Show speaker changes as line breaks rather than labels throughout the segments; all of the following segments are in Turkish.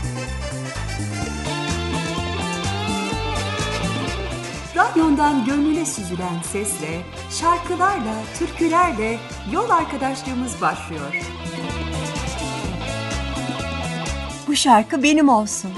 Radyondan gönlüne süzülen sesle, şarkılarla, türkülerle yol arkadaşlığımız başlıyor.
Bu şarkı benim olsun.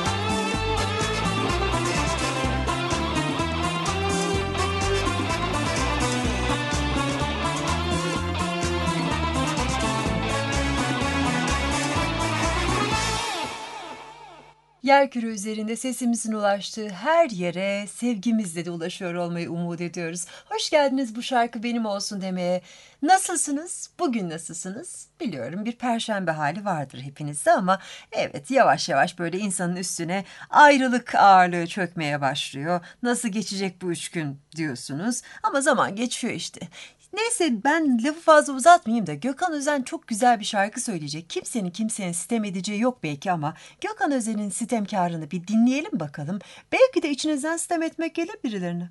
Yerküre üzerinde sesimizin ulaştığı her yere sevgimizle de ulaşıyor olmayı umut ediyoruz. Hoş geldiniz bu şarkı benim olsun demeye. Nasılsınız? Bugün nasılsınız? Biliyorum bir perşembe hali vardır hepinizde ama evet yavaş yavaş böyle insanın üstüne ayrılık ağırlığı çökmeye başlıyor. Nasıl geçecek bu 3 gün diyorsunuz ama zaman geçiyor işte. Neyse ben lafı fazla uzatmayayım da Gökhan Özen çok güzel bir şarkı söyleyecek. Kimsenin kimsenin sitem edeceği yok belki ama Gökhan Özen'in sitemkarını bir dinleyelim bakalım. Belki de içinizden sitem etmek gelir birilerine.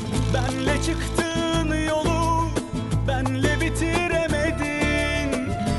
Benle çıktığın yolu benle bitiremedin.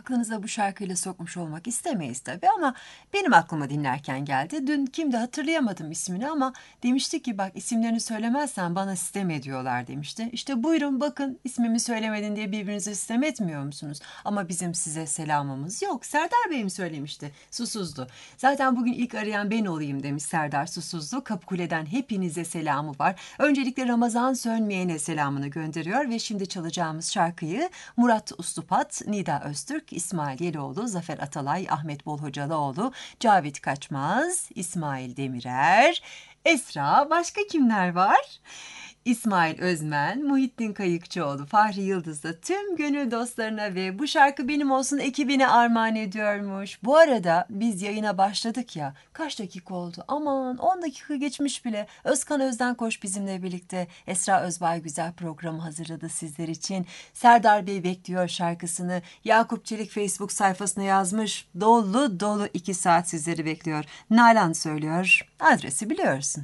aklınıza bu şarkıyla sokmuş olmak istemeyiz tabii ama benim aklıma dinlerken geldi. Dün kimdi hatırlayamadım ismini ama demişti ki bak isimlerini söylemezsen bana sitem ediyorlar demişti. İşte buyurun bakın ismimi söylemedin diye birbirinize sitem etmiyor musunuz? Ama bizim size selamımız yok. Serdar Bey mi söylemişti? Susuzdu. Zaten bugün ilk arayan ben olayım demiş Serdar Susuzlu. Kapıkule'den hepinize selamı var. Öncelikle Ramazan Sönmeyen'e selamını gönderiyor ve şimdi çalacağımız şarkıyı Murat Uslupat, Nida Öztürk, İsmail Yeloğlu, Zafer Atalay, Ahmet Bolhocalıoğlu, Cavit Kaçmaz, İsmail Demirer, Esra, başka kimler var? İsmail Özmen, Muhittin Kayıkçıoğlu, Fahri Yıldız da tüm gönül dostlarına ve bu şarkı benim olsun ekibine armağan ediyormuş. Bu arada biz yayına başladık ya, kaç dakika oldu? Aman 10 dakika geçmiş bile. Özkan Özdenkoç bizimle birlikte Esra Özbay güzel programı hazırladı sizler için. Serdar Bey bekliyor şarkısını. Yakup Çelik Facebook sayfasına yazmış. Dolu dolu 2 saat sizleri bekliyor. Nalan söylüyor. Adresi biliyorsun.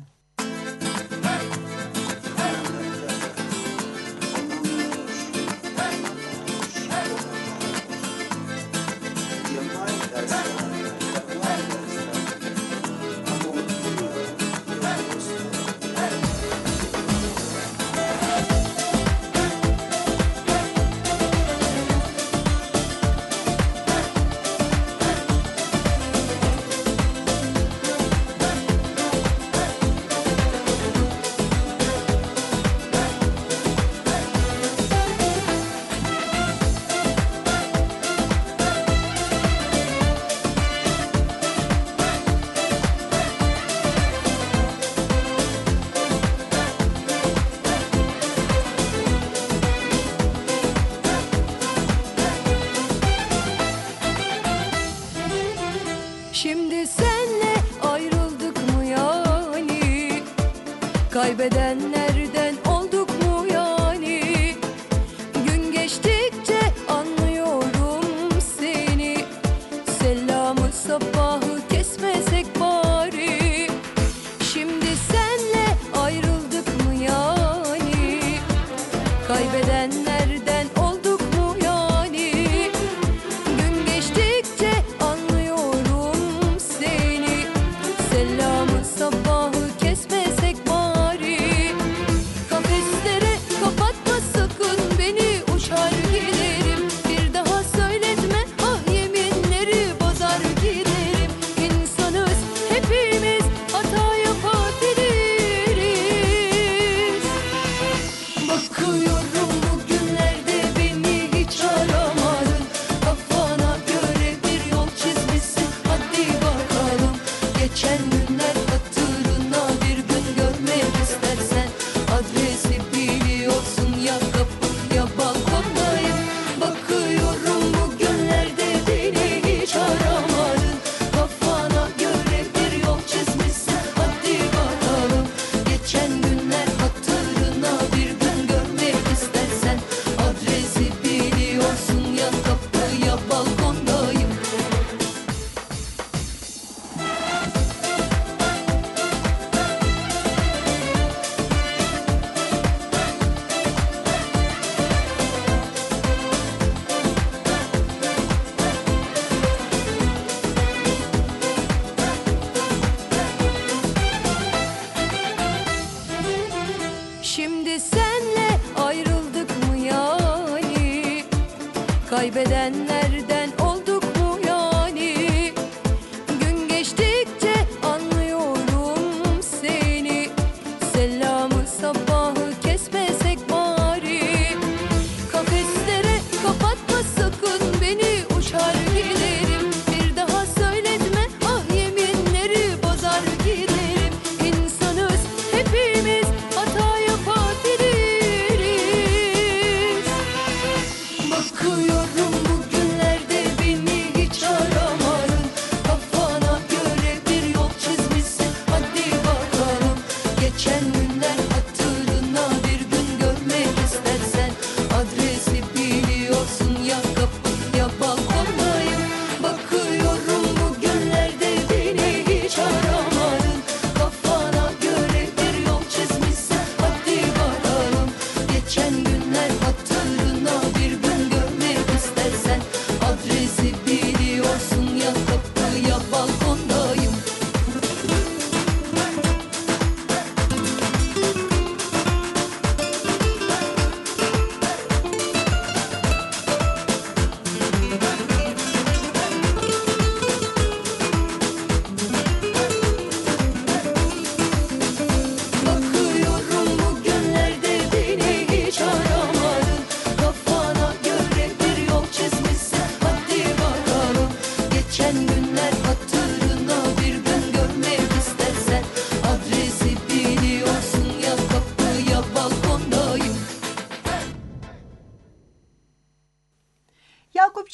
Şimdi senle ayrıldık mı yani? Kaybedenlerden olduk mu yani? Gün geçtikçe anlıyorum seni. Selamı sabahı kesmesek bari. Şimdi senle ayrıldık mı yani? Kaybedenlerden olduk mu yani? Gün geçtikçe anlıyorum seni. Selamı sabahı kesmesek bari.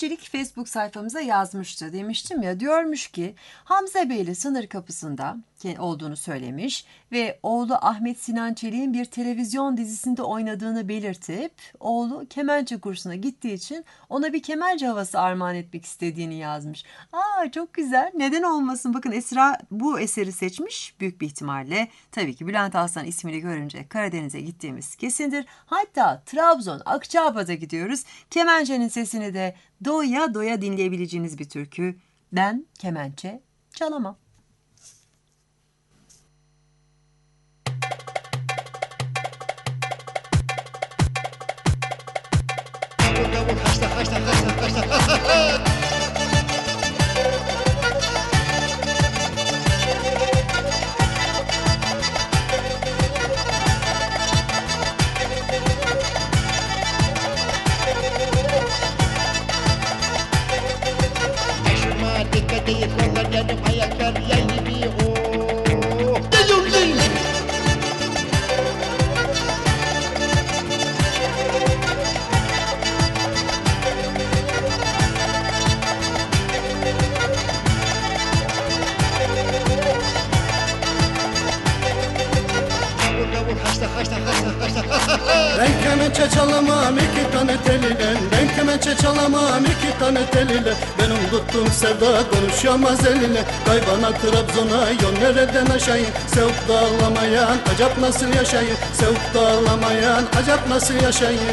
Çelik Facebook sayfamıza yazmıştı. Demiştim ya, diyormuş ki Hamza Beyli sınır kapısında olduğunu söylemiş ve oğlu Ahmet Sinan Çelik'in bir televizyon dizisinde oynadığını belirtip oğlu kemençe kursuna gittiği için ona bir kemençe havası armağan etmek istediğini yazmış. Aa, çok güzel. Neden olmasın? Bakın, Esra bu eseri seçmiş büyük bir ihtimalle. Tabii ki Bülent Arslan ismini görünce Karadeniz'e gittiğimiz kesindir. Hatta Trabzon, Akçabat'a gidiyoruz. Kemençenin sesini de doya doya dinleyebileceğiniz bir türkü. Ben kemençe çalamam.
Aşırma dikkat et kollar yanım ayaklar yay gibi Değil değil. Kavur haşla Ben kemençe çalamam iki tane teliyle Ben kemençe çalamam iki tane teliyle Benim tuttuğum sevda konuşamaz eliyle Kaybana Trabzon'a yol nereden aşayım Sevip dağlamayan acap nasıl yaşayım Sevip dağlamayan acap nasıl yaşayım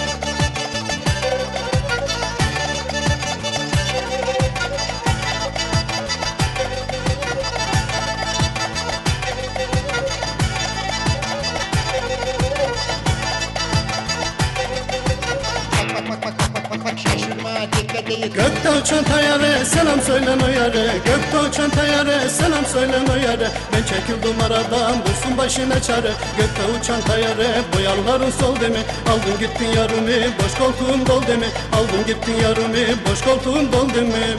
Gökte uçan tayyare selam söylen o yare Gökte uçan tayyare selam söylen o yare Ben çekildim aradan bulsun başına çare Gökte uçan tayyare boyarların sol demi Aldın gittin yarımı boş koltuğun dol demi Aldın gittin yarımı boş koltuğun dol demi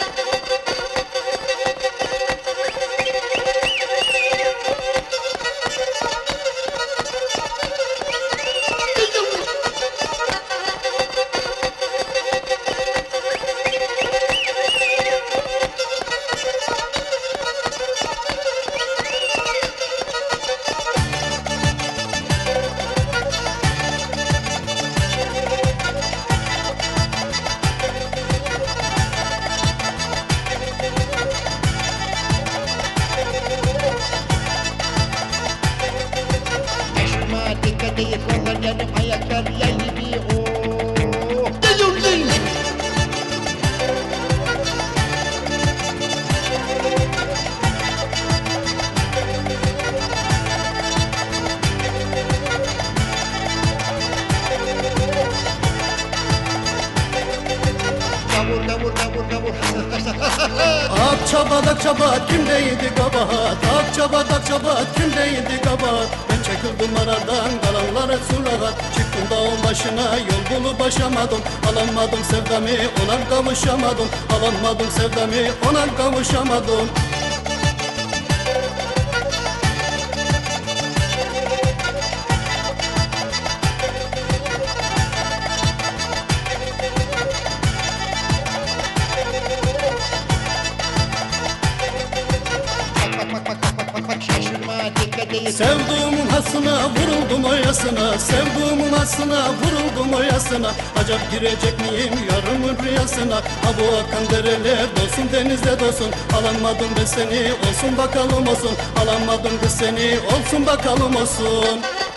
değil kollar yanım ayaklar yay gibi Değil değil. Kavur Akçabat kimdeydi kabahat Akçabat kimdeydi kabahat Ben çekildim aradan kalanlar hep sulahat Çıktım dağın başına yol bulup aşamadım Alamadım sevdamı ona kavuşamadım Alamadım sevdamı ona kavuşamadım Sevduğumun hasına vuruldum oyasına Sevduğumun hasına vuruldum oyasına Acap girecek miyim yarımın rüyasına Ha bu akan dereler dolsun denizde dolsun Alamadım ben seni olsun bakalım olsun Alamadım kız seni olsun bakalım olsun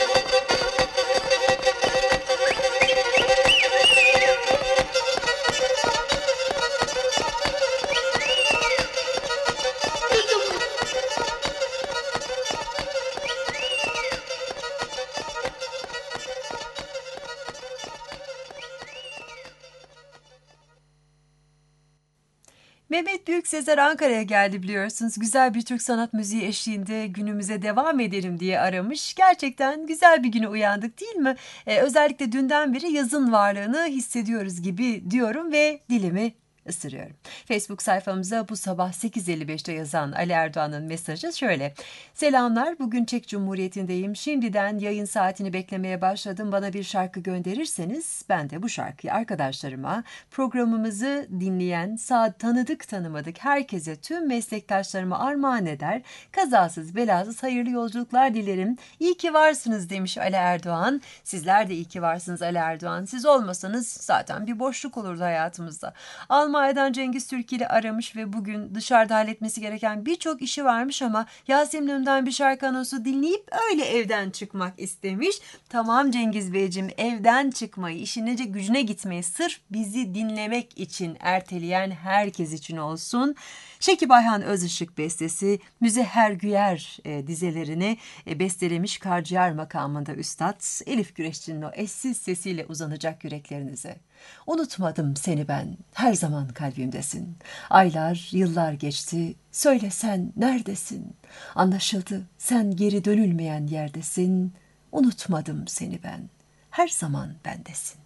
Mehmet Büyüksezer Ankara'ya geldi biliyorsunuz. Güzel bir Türk sanat müziği eşliğinde günümüze devam edelim diye aramış. Gerçekten güzel bir güne uyandık değil mi? Özellikle dünden beri yazın varlığını hissediyoruz gibi diyorum ve dilimi ısırıyorum. Facebook sayfamıza bu sabah 8.55'te yazan Ali Erdoğan'ın mesajı şöyle. Selamlar, bugün Çek Cumhuriyeti'ndeyim. Şimdiden yayın saatini beklemeye başladım. Bana bir şarkı gönderirseniz ben de bu şarkıyı arkadaşlarıma, programımızı dinleyen, tanıdık tanımadık herkese, tüm meslektaşlarıma armağan eder. Kazasız belasız hayırlı yolculuklar dilerim. İyi ki varsınız demiş Ali Erdoğan. Sizler de iyi ki varsınız Ali Erdoğan. Siz olmasanız zaten bir boşluk olurdu hayatımızda. Almanya'dan Cengiz Türkili aramış ve bugün dışarıda halletmesi gereken birçok işi varmış ama Yasemin Ön'den bir şarkı anonsu dinleyip öyle evden çıkmak istemiş. Tamam Cengiz Beyciğim, evden çıkmayı, işine gücüne gitmeyi sırf bizi dinlemek için erteleyen herkes için olsun. Şekip Ayhan Özışık bestesi, Müzehher Güyer dizelerini bestelemiş Karciğer makamında üstad. Elif Güreşçi'nin o eşsiz sesiyle uzanacak yüreklerinize. Unutmadım seni ben, her zaman kalbimdesin. Aylar, yıllar geçti, söyle sen neredesin? Anlaşıldı, sen geri dönülmeyen yerdesin. Unutmadım seni ben, her zaman bendesin.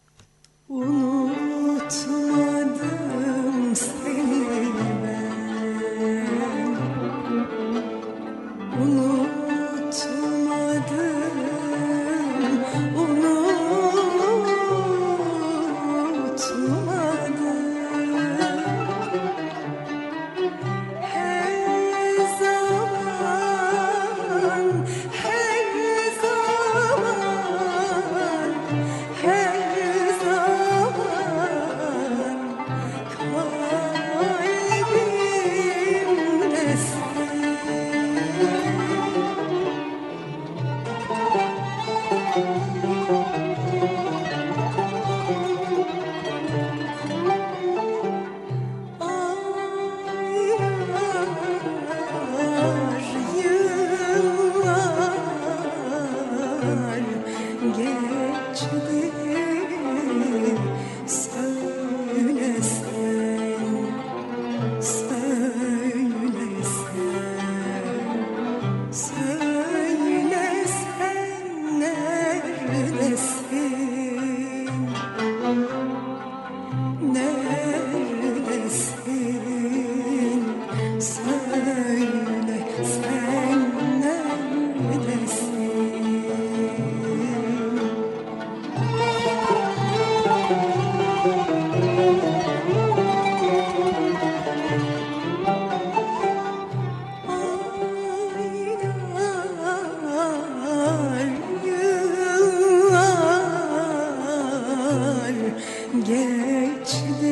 Unutmadım seni ben, unutmadım, unutmadım. Her zaman, her zaman, her zaman kalbimdesin. Aylar, yıllar geçti, söylesen, söylesen, söylesen neredesin? Neredesin? Söyle sen neredesin? Aylar, yıllar geçti,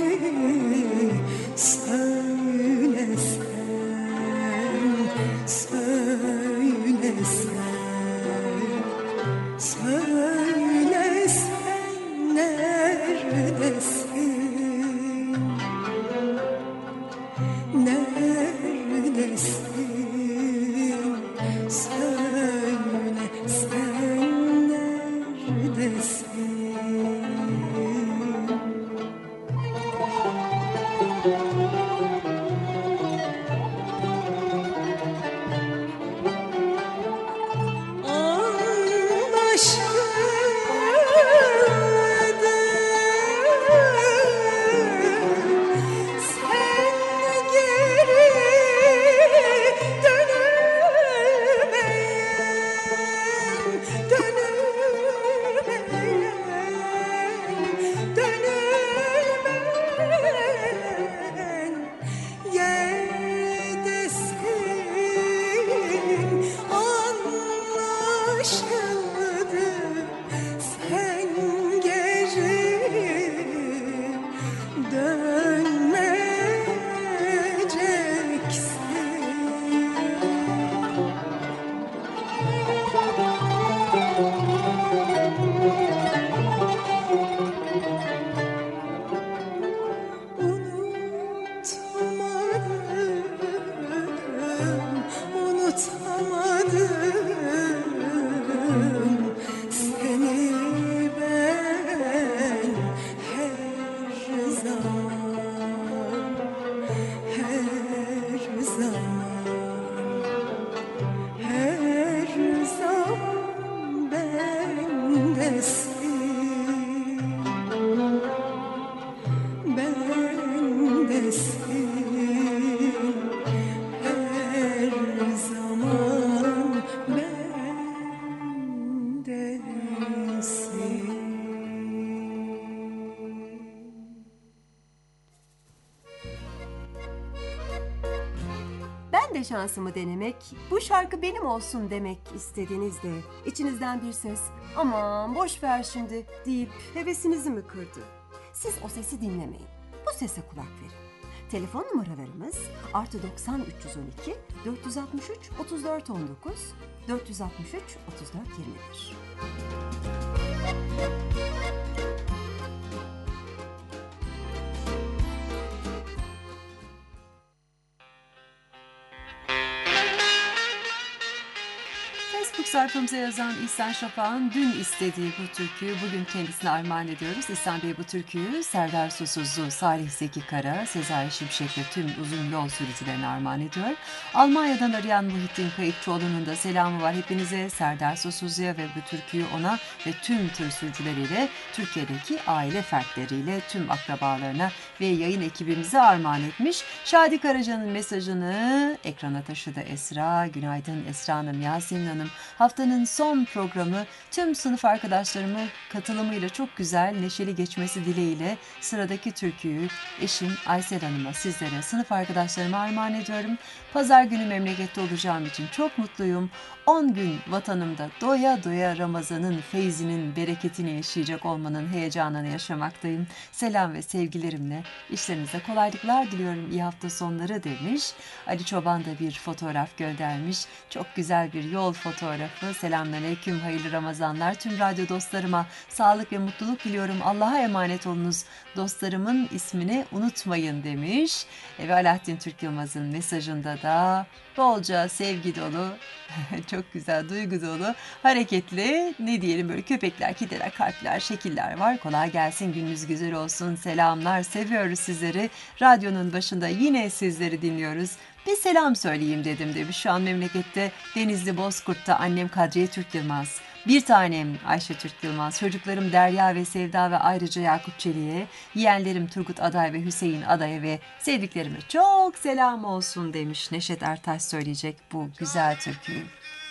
söylesen, söylesen, söylesen neredesin? Neredesin? Söyle sen neredesin?
şansımı denemek, bu şarkı benim olsun demek istediğinizde içinizden bir ses aman boş ver şimdi deyip hevesinizi mi kırdı? Siz o sesi dinlemeyin. Bu sese kulak verin. Telefon numaralarımız +90 312 463 34 19 463 34 21.
Facebook sayfamıza yazan İhsan Şafak'ın dün istediği bu türküyü bugün kendisine armağan ediyoruz. İhsan Bey bu türküyü Serdar Susuzlu, Salih Zeki Kara, Sezai Şimşek ve tüm uzun yol sürücülerine armağan ediyor. Almanya'dan arayan Muhittin Kayıkçıoğlu'nun da selamı var hepinize. Serdar Susuzlu'ya ve bu türküyü ona ve tüm tır sürücüleriyle, Türkiye'deki aile fertleriyle, tüm akrabalarına ve yayın ekibimize armağan etmiş. Şadi Karaca'nın mesajını ekrana taşıdı Esra. Günaydın Esra Hanım, Yasemin Hanım. Haftanın son programı tüm sınıf arkadaşlarımın katılımıyla çok güzel, neşeli geçmesi dileğiyle sıradaki türküyü eşim Aysel Hanım'a, sizlere, sınıf arkadaşlarıma armağan ediyorum. Pazar günü memlekette olacağım için çok mutluyum. 10 gün vatanımda doya doya Ramazan'ın feyzinin, bereketini yaşayacak olmanın heyecanını yaşamaktayım. Selam ve sevgilerimle işlerinize kolaylıklar diliyorum. İyi hafta sonları demiş. Ali Çoban da bir fotoğraf göndermiş. Çok güzel bir yol fotoğrafı. Selamünaleyküm, hayırlı Ramazanlar. Tüm radyo dostlarıma sağlık ve mutluluk diliyorum. Allah'a emanet olunuz. Dostlarımın ismini unutmayın demiş. Ve Alaaddin Türk Yılmaz'ın mesajında da bolca sevgi dolu, çok güzel, duygu dolu, hareketli, ne diyelim, böyle köpekler, kediler, kalpler, şekiller var. Kolay gelsin, gününüz güzel olsun. Selamlar, seviyoruz sizleri. Radyonun başında yine sizleri dinliyoruz. Bir selam söyleyeyim dedim demiş. Şu an memlekette Denizli Bozkurt'ta annem Kadriye Türk Yılmaz, bir tanem Ayşe Türk Yılmaz, çocuklarım Derya ve Sevda ve ayrıca Yakup Çelik'e, yeğenlerim Turgut Aday ve Hüseyin Aday'a ve sevdiklerime çok selam olsun demiş. Neşet Ertaş söyleyecek bu güzel türküyü.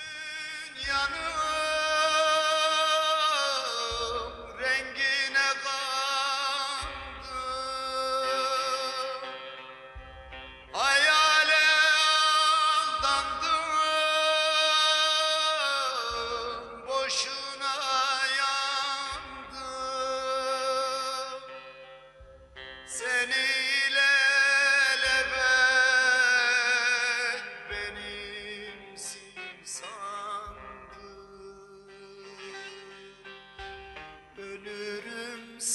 Ölürüm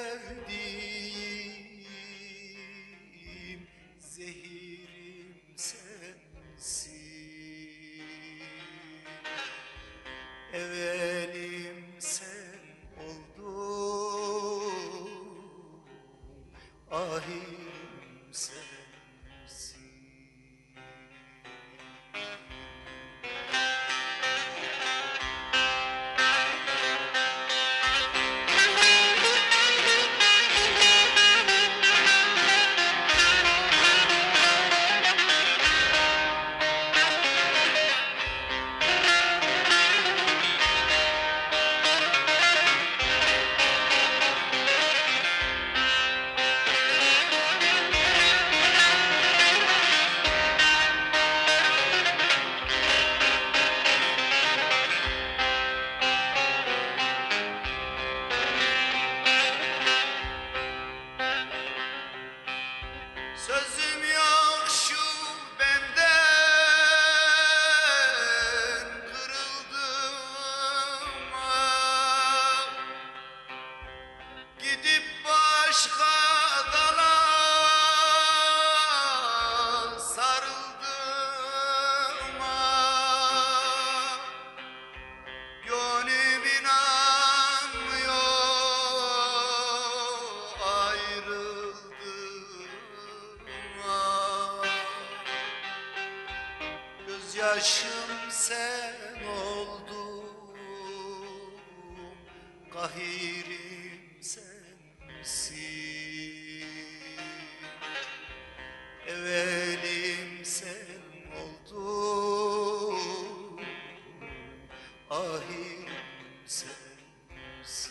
sevdiğim, zehirim sensin. Evelim sen oldun, ahirim sensin. Sözüm yok şu benden, kırıldım ah. Gidip başka dala sarıldım ah. Gönlüm inanmıyor, ayrıldım ah. Gözyaşım sen oldun, kahirim sensin. Evelim sen oldun, ahirim sensin.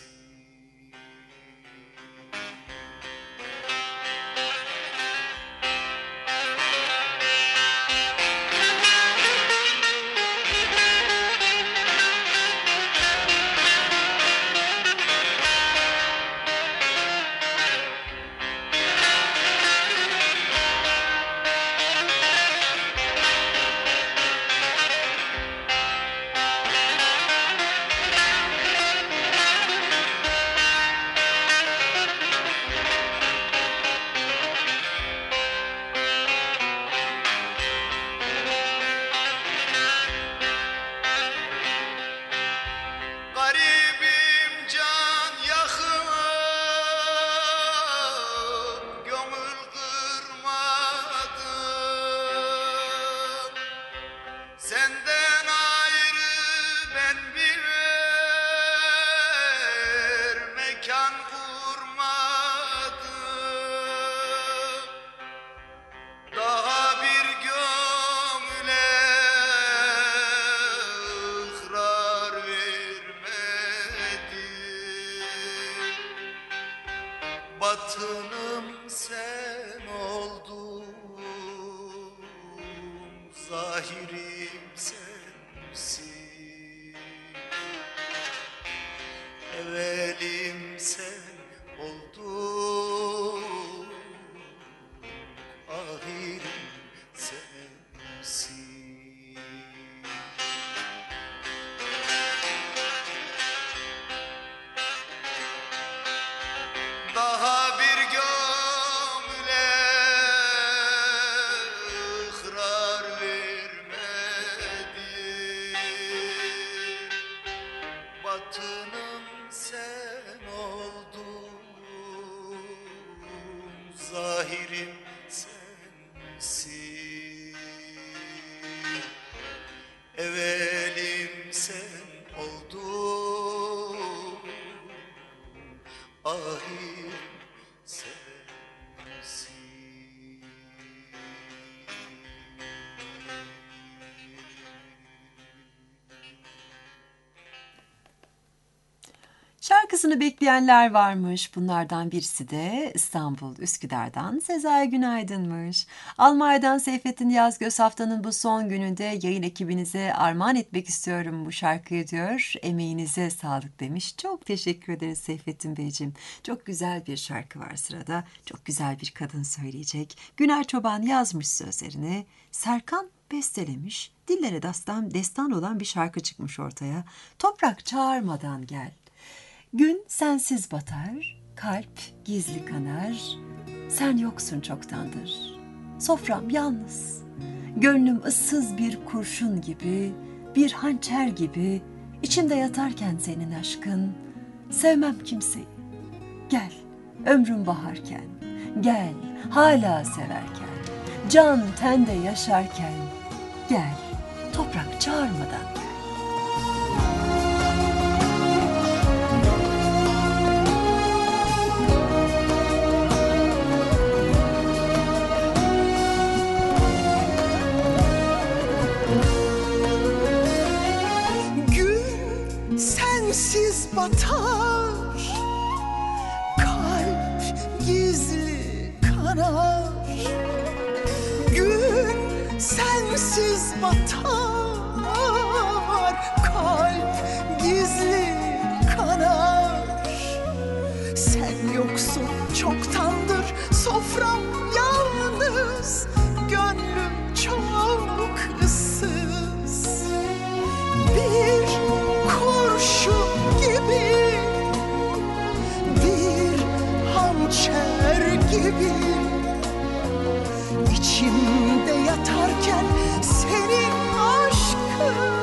Şarkısını bekleyenler varmış. Bunlardan birisi de İstanbul Üsküdar'dan Sezai Günaydın'mış. Almanya'dan Seyfettin Yazgöz haftanın bu son gününde yayın ekibinize armağan etmek istiyorum bu şarkıyı diyor. Emeğinize sağlık demiş. Çok teşekkür ederiz Seyfettin Beyciğim. Çok güzel bir şarkı var sırada. Çok güzel bir kadın söyleyecek. Güner Çoban yazmış sözlerini. Serkan bestelemiş. Dillere destan olan bir şarkı çıkmış ortaya. Toprak çağırmadan gel. Gün sensiz batar, kalp gizli kanar. Sen yoksun çoktandır. Sofram yalnız. Gönlüm ıssız bir kurşun gibi, bir hançer gibi. İçimde yatarken senin aşkın. Sevmem kimseyi. Gel, ömrüm baharken. Gel, hala severken. Can tende yaşarken. Gel, toprak çağırmadan gel.
Gün sensiz batar, kalp gizli kanar. Gün sensiz batar, kalp gizli kanar. Sen yoksun çoktandır, sofram yalnız, gönlüm çok ıssız. Bir kurşun gibi, bir hançer gibi, İçimde yatarken senin aşkın.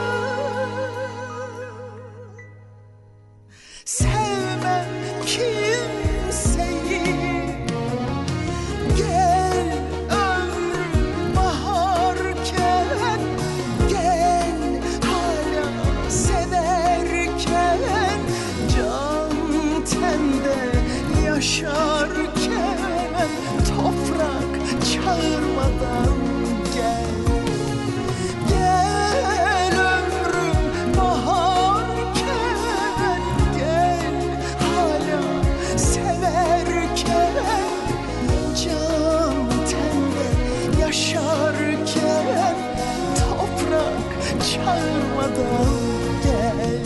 Sevmem kimseyi. Gel ömrüm baharken, gel hala severken, can tende yaşarken, toprak çağırmadan gel. Gel ömrüm baharken, gel hala severken, can tende yaşarken, toprak çağırmadan gel.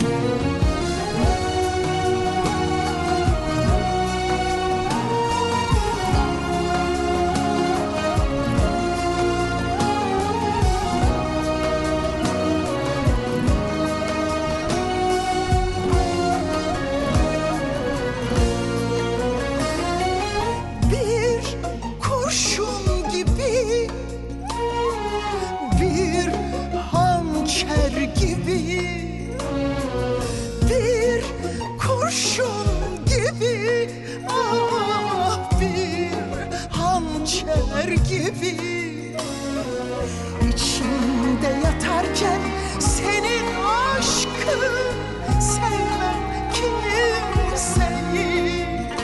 Bir kurşun gibi, bir hançer gibi, bir kurşun gibi, ah bir hançer gibi. İçimde yatarken senin aşkın. Sevmem kimseyi.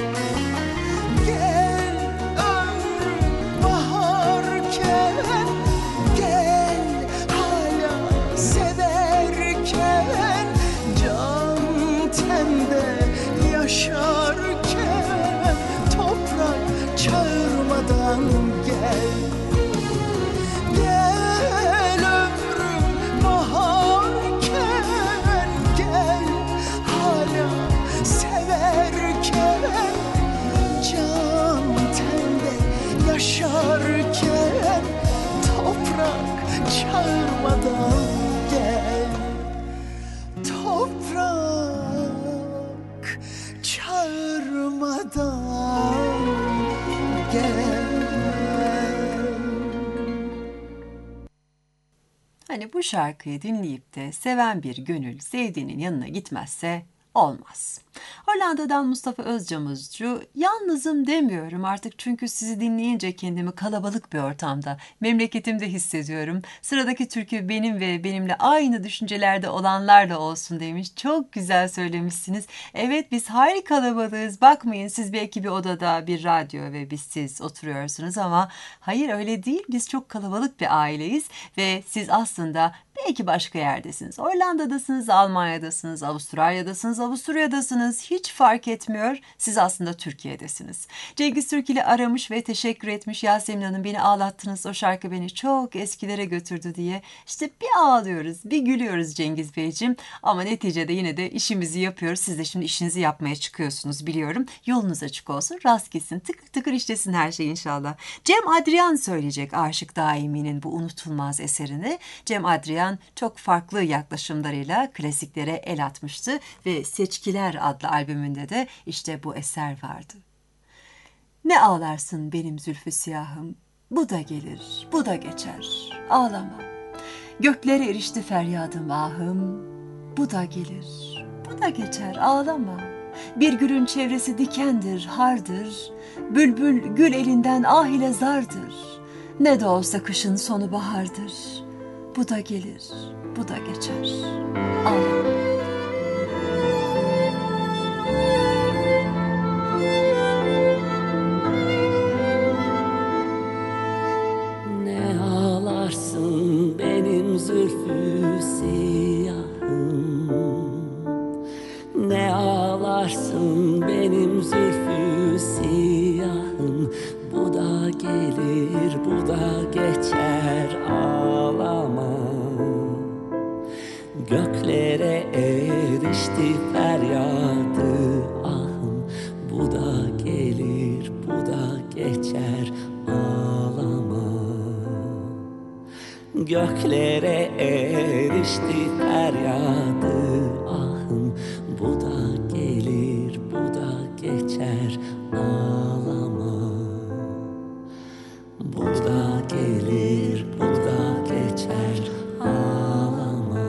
Gel ömrüm baharken, gel hala severken, can tende yaşarken, toprak çağırmadan gel. Gel ömrüm baharken, gel hala severken, can tende yaşarken, toprak çağırmadan gel. Toprak çağırmadan gel.
Hani bu şarkıyı dinleyip de seven bir gönül sevdiğinin yanına gitmezse olmaz. Hollanda'dan Mustafa Özcamızcı, yalnızım demiyorum artık çünkü sizi dinleyince kendimi kalabalık bir ortamda, memleketimde hissediyorum. Sıradaki türkü benim ve benimle aynı düşüncelerde olanlarla olsun demiş. Çok güzel söylemişsiniz. Evet, biz hayli kalabalığız. Bakmayın, siz belki bir odada bir radyo ve siz oturuyorsunuz ama hayır, öyle değil. Biz çok kalabalık bir aileyiz ve siz aslında belki başka yerdesiniz. Hollanda'dasınız, Almanya'dasınız, Avustralya'dasınız, Avusturya'dasınız. Neredesiniz hiç fark etmiyor. Siz aslında Türkiye'desiniz. Cengiz Türkili aramış ve teşekkür etmiş. Yasemin Hanım, beni ağlattınız. O şarkı beni çok eskilere götürdü diye. İşte bir ağlıyoruz, bir gülüyoruz Cengiz Beyciğim. Ama neticede yine de işimizi yapıyoruz. Siz de şimdi işinizi yapmaya çıkıyorsunuz biliyorum. Yolunuz açık olsun, rast gitsin, tıkır tıkır işlesin her şey inşallah. Cem Adrian söyleyecek Aşık Daimi'nin bu unutulmaz eserini. Cem Adrian çok farklı yaklaşımlarıyla klasiklere el atmıştı ve Seçkiler adlı albümünde de işte bu eser vardı. Ne ağlarsın benim zülfü siyahım, bu da gelir, bu da geçer, ağlama. Göklere erişti feryadım ahım, bu da gelir, bu da geçer, ağlama. Bir gülün çevresi dikendir, hardır, bülbül gül elinden ah ile zardır. Ne de olsa kışın sonu bahardır, bu da gelir, bu da geçer, ağlama.
Ne ağlarsın benim zülfü siyahım, ne ağlarsın benim zülfü siyahım. Bu da gelir, bu da geçer, ağlama. Göklere erişti feryadı ahım, bu da gelir, bu da geçer, ağlama. Göklere erişti feryadı ahım, bu da gelir, bu da geçer, ağlama. Bu da gelir, bu da geçer, ağlama.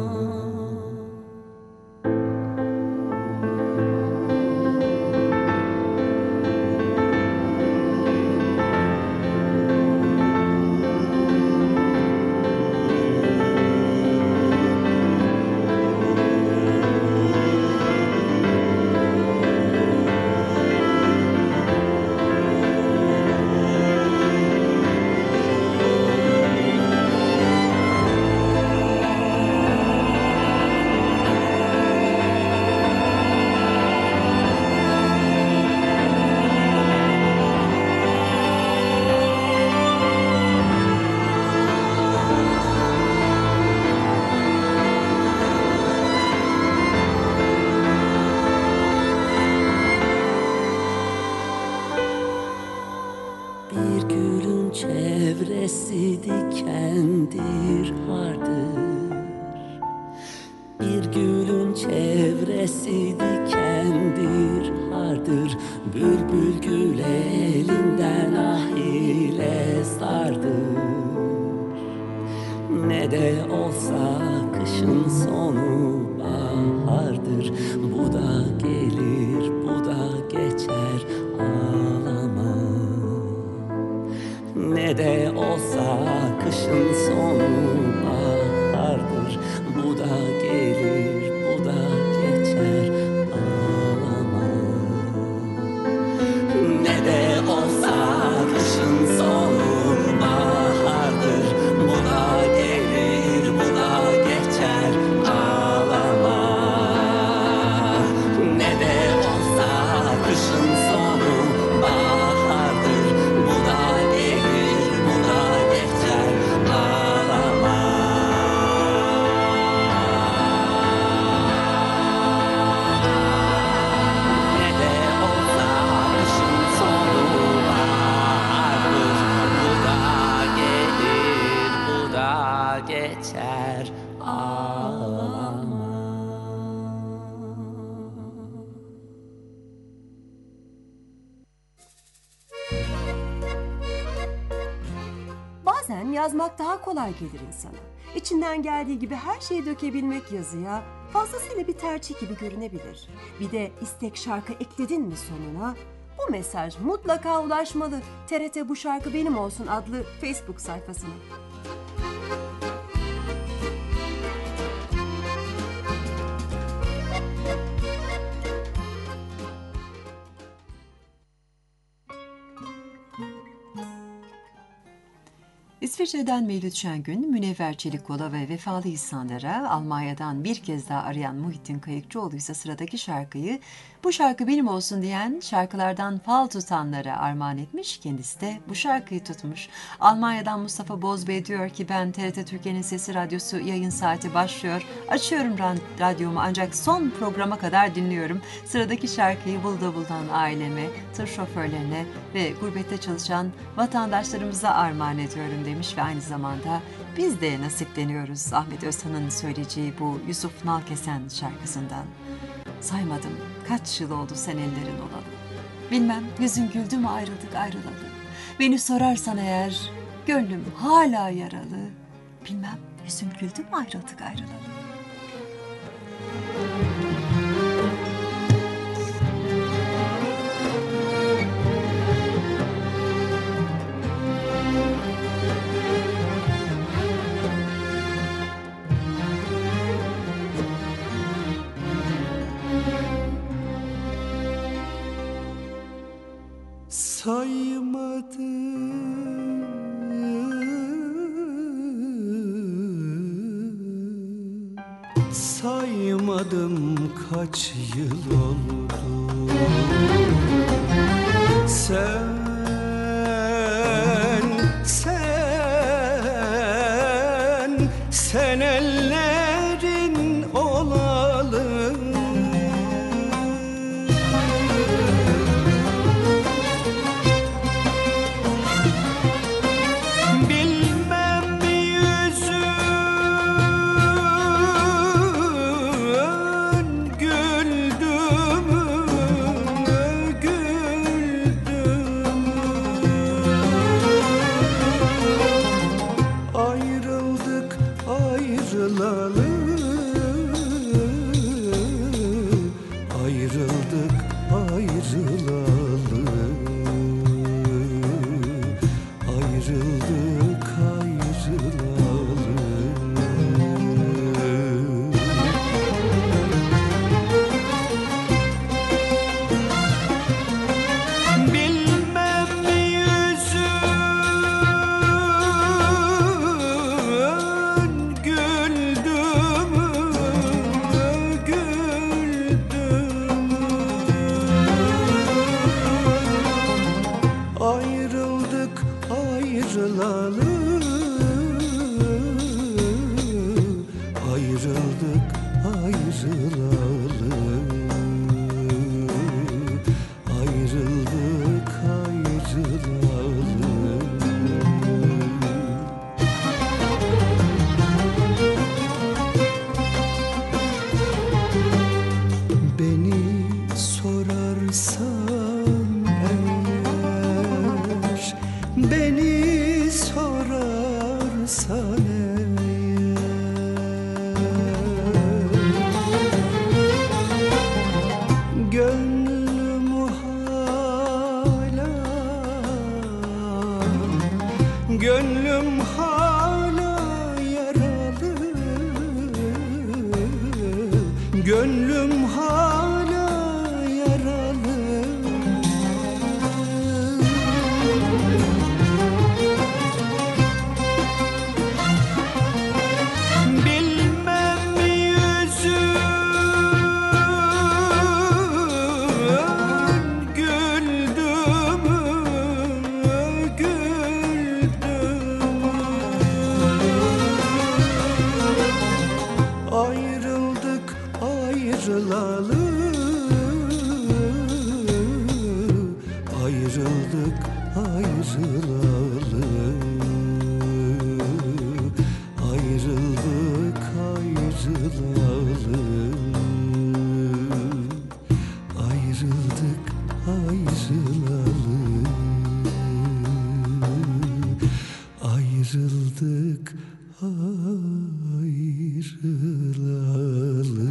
Bir gülün çevresi dikendir, hardır. Bir gülün çevresi dikendir, hardır. Bülbül gül elinden ah ile sardır. Ne de olsa kışın sonu bahardır. Bu da gelir, bu da geçer, ağlama. Ne de olsa kışın sonu bahardır. Bu da gelir, bu da geçer, ağlama. Ne de olsa kışın sonu bahardır. Bu da gelir, bu da geçer, ağlama. Ne de olsa kışın sonu bahardır. Bu da gelir, bu da geçer, ağlama. Ne de olsa kışın sonu bahardır. Bu da gelir, bu da geçer, ağlama.
Bazen yazmak daha kolay gelir insana. İçinden geldiği gibi her şeyi dökebilmek yazıya fazlasıyla bir tercih gibi görünebilir. Bir de istek şarkı ekledin mi sonuna? Bu mesaj mutlaka ulaşmalı TRT Bu Şarkı Benim Olsun adlı Facebook sayfasına.
İsviçre'den Mevlüt Şengün, Münevver Çelikoğlu ve vefalı insanlara, Almanya'dan bir kez daha arayan Muhittin Kayıkçıoğlu ise sıradaki şarkıyı "Bu şarkı benim olsun" diyen şarkılardan fal tutanlara armağan etmiş. Kendisi de bu şarkıyı tutmuş. Almanya'dan Mustafa Bozbey diyor ki ben TRT Türkiye'nin Sesi Radyosu yayın saati başlıyor. Açıyorum radyomu ancak son programa kadar dinliyorum. Sıradaki şarkıyı Buldan aileme, tır şoförlerine ve gurbette çalışan vatandaşlarımıza armağan ediyorum demiş ve aynı zamanda biz de nasipleniyoruz Ahmet Özhan'ın söyleyeceği bu Yusuf Nalkesen şarkısından. Saymadım kaç yıl oldu sen ellerin olalı. Bilmem yüzün güldü mü ayrıldık ayrılalı. Beni sorarsan eğer gönlüm hala yaralı. Bilmem yüzün güldü mü ayrıldık ayrılalı.
Saymadım kaç yıl oldu sen ellerin olalı. Bilmem yüzün güldü mü, güldü mü? Ayrıldık ayrılalı, ayrıldık ayrılalı, ayrıldık ayrılalı. Bilmem yüzün güldü mü, güldü mü? Ayrıldık ayrılalı, ayrıldık ayrılalı, ayrıldık ayrılalı. Beni sorarsan eğer, beni sorarsan eğer, gönlüm hala, gönlüm hala yaralı, gönlüm hala yaralı. Bilmem yüzün güldü mü, güldü mü? Ayrıldık ayrılalı, ayrıldık ayrılalı, ayrıldık ayrılalı, ayrıldık ayrılalı, ayrıldık ayrılalı.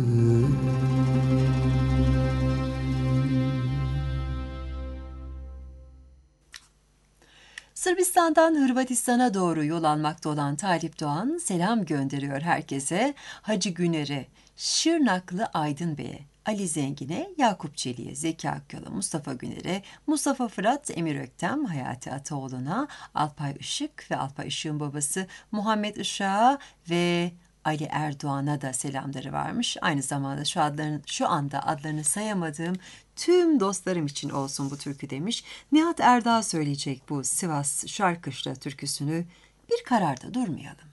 Sırbistan'dan Hırvatistan'a doğru yol almakta olan Talip Doğan selam gönderiyor herkese. Hacı Güner'e, Şırnaklı Aydın Bey'e, Ali Zengin'e, Yakup Çelik'e, Zeki Akyol'a, Mustafa Güner'e, Mustafa Fırat, Emir Öktem, Hayati Ataoğlu'na, Alpay Işık ve Alpay Işık'ın babası Muhammed Işık'a ve Ali Erdoğan'a da selamları varmış. Aynı zamanda şu anda adlarını sayamadığım tüm dostlarım için olsun bu türkü demiş. Nihat Erdağ söyleyecek bu Sivas Şarkışla türküsünü. Bir kararda durmayalım.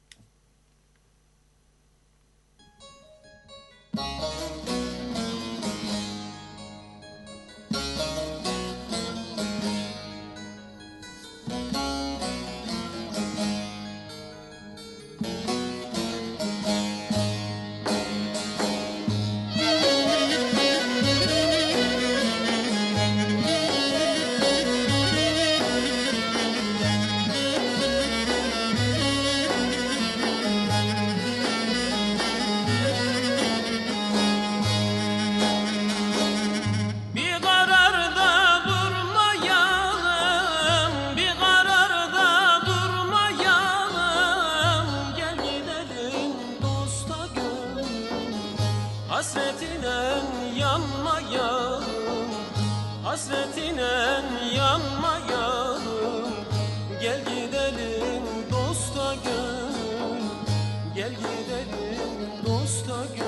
Bir kararda durmayalım, bir kararda durmayalım. Gel gidelim dosta gönül, hasretine yanmayalım, hasretine yanmayalım. Gel gidelim dosta gönül, gel gidelim dosta gönül.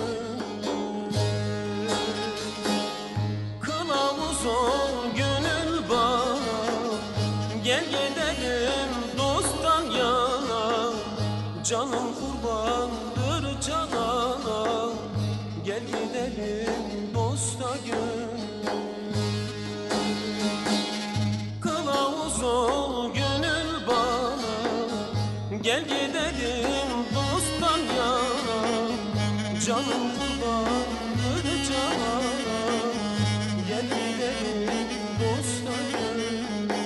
Kılavuz ol gönül bana, gel gidelim dosttan yana. Canım kurbandır canana, gel gidelim dosta gönül. Kılavuz ol gönül bana, gel gidelim dosttan yana. Canım kurbandır canana, gel gidelim dosta gönül.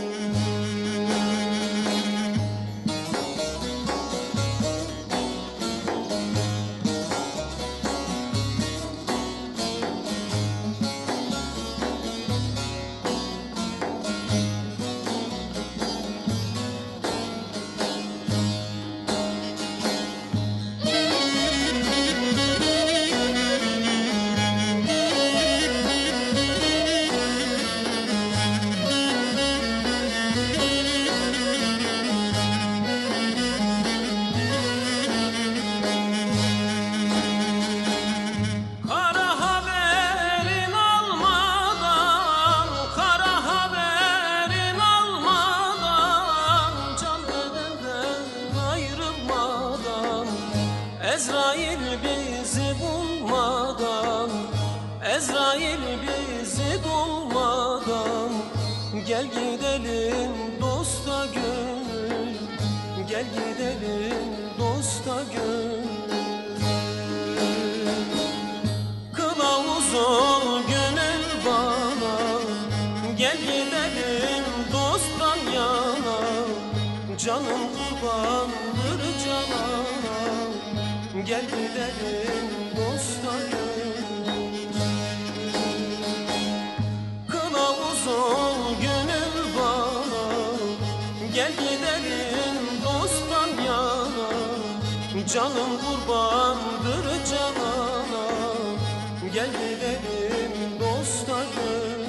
Kara haberin almadan, kara haberin almadan, can bedenden ayrılmadan, Ezrail bizi bulmadan, Ezrail bizi bulmadan, gel gidelim dosta gönül, gel gidelim dosta gönül. Kılavuz ol gönül bana, gel gidelim dosttan yana. Canım kurbandır canana, gel gidelim dosta gönül. Kılavuz ol gönül bana, gel gidelim dosttan yana. Canım kurbandır canana, gel gidelim dosta gönül.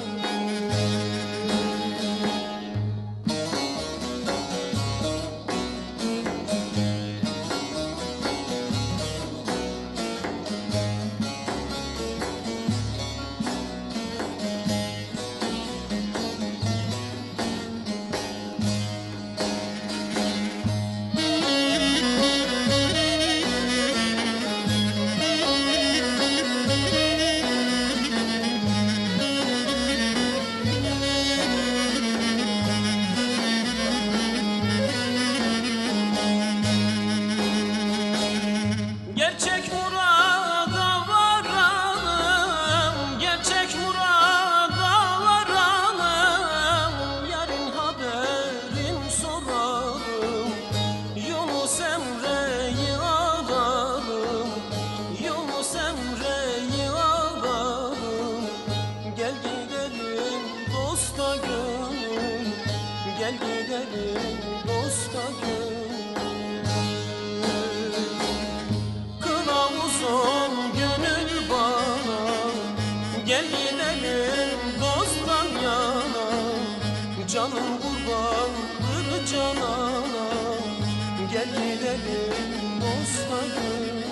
Canım kurbandır canana, gel gidelim dosta gönül.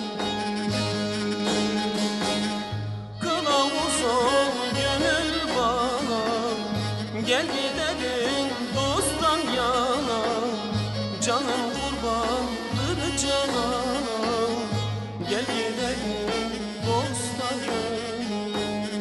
Kılavuz ol gönül bana, gel gidelim dosttan yana. Canım kurbandır canana, gel gidelim dosta gönül.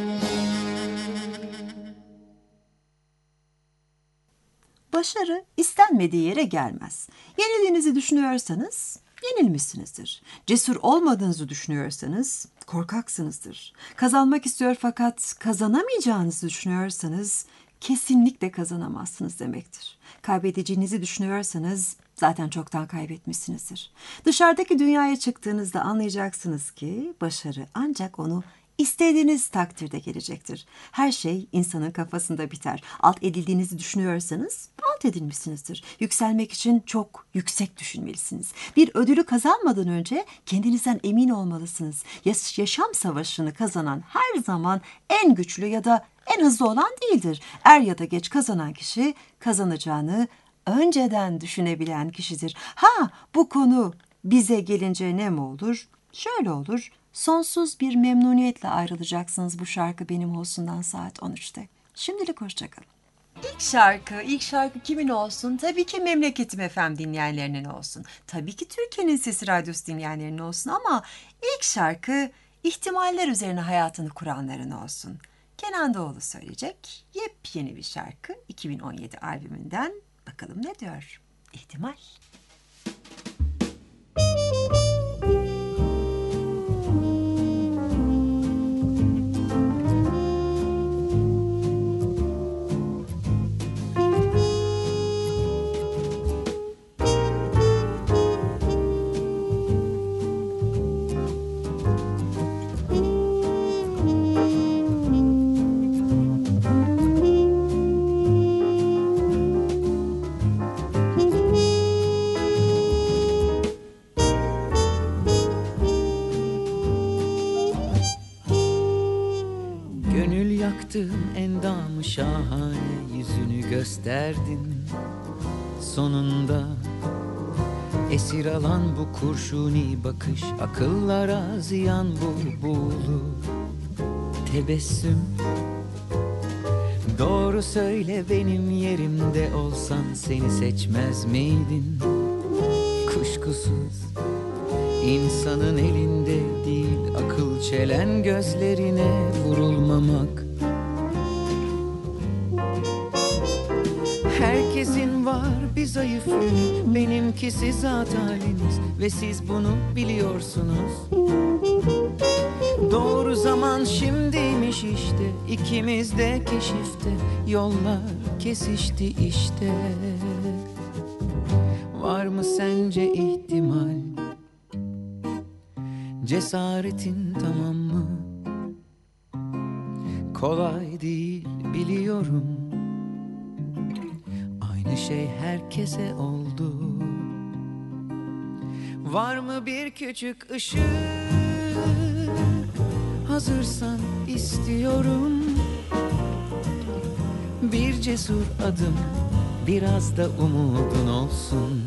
Başarı istenmediği yere gelmez. Yenildiğinizi düşünüyorsanız yenilmişsinizdir. Cesur olmadığınızı düşünüyorsanız korkaksınızdır. Kazanmak istiyor fakat kazanamayacağınızı düşünüyorsanız kesinlikle kazanamazsınız demektir. Kaybedeceğinizi düşünüyorsanız zaten çoktan kaybetmişsinizdir. Dışarıdaki dünyaya çıktığınızda anlayacaksınız ki başarı ancak onu İstediğiniz takdirde gelecektir. Her şey insanın kafasında biter. Alt edildiğinizi düşünüyorsanız alt edilmişsinizdir. Yükselmek için çok yüksek düşünmelisiniz. Bir ödülü kazanmadan önce kendinizden emin olmalısınız. Yaşam savaşını kazanan her zaman en güçlü ya da en hızlı olan değildir. Er ya da geç kazanan kişi kazanacağını önceden düşünebilen kişidir. Bu konu bize gelince ne mi olur? Şöyle olur. Sonsuz bir memnuniyetle ayrılacaksınız bu şarkı benim olsundan saat 13'te. Şimdilik hoşçakalın. İlk şarkı kimin olsun? Tabii ki Memleketim FM dinleyenlerinin olsun. Tabii ki Türkiye'nin Sesi Radyosu dinleyenlerinin olsun ama ilk şarkı ihtimaller üzerine hayatını kuranların olsun. Kenan Doğulu söyleyecek yepyeni bir şarkı 2017 albümünden. Bakalım ne diyor? İhtimal.
Endamı şahane yüzünü gösterdin sonunda. Esir alan bu kurşuni bakış, akıllara ziyan bu buğulu tebessüm. Doğru söyle, benim yerimde olsan seni seçmez miydin? Kuşkusuz insanın elinde değil, akıl çelen gözlerine vurulmamak. Herkesin var bir zayıf yönü, benimkisi zat haliniz ve siz bunu biliyorsunuz. Doğru zaman şimdiymiş işte, ikimiz de keşifte, yollar kesişti işte. Var mı sence ihtimal? Cesaretin tamam mı? Kolay değil biliyorum. Aynı şey herkese oldu. Var mı bir küçük ışık? Hazırsan istiyorum. Bir cesur adım, biraz da umudun olsun.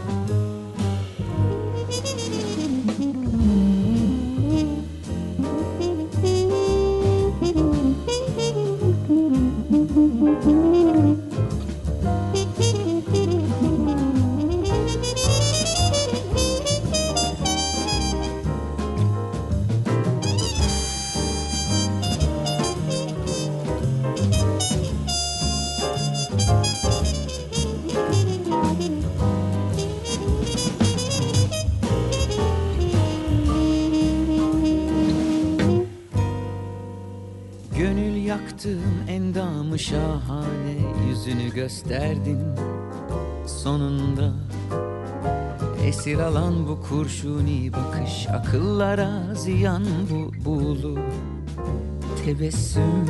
Endamı şahane yüzünü gösterdin sonunda. Esir alan bu kurşuni bakış, akıllara ziyan bu buğulu tebessüm.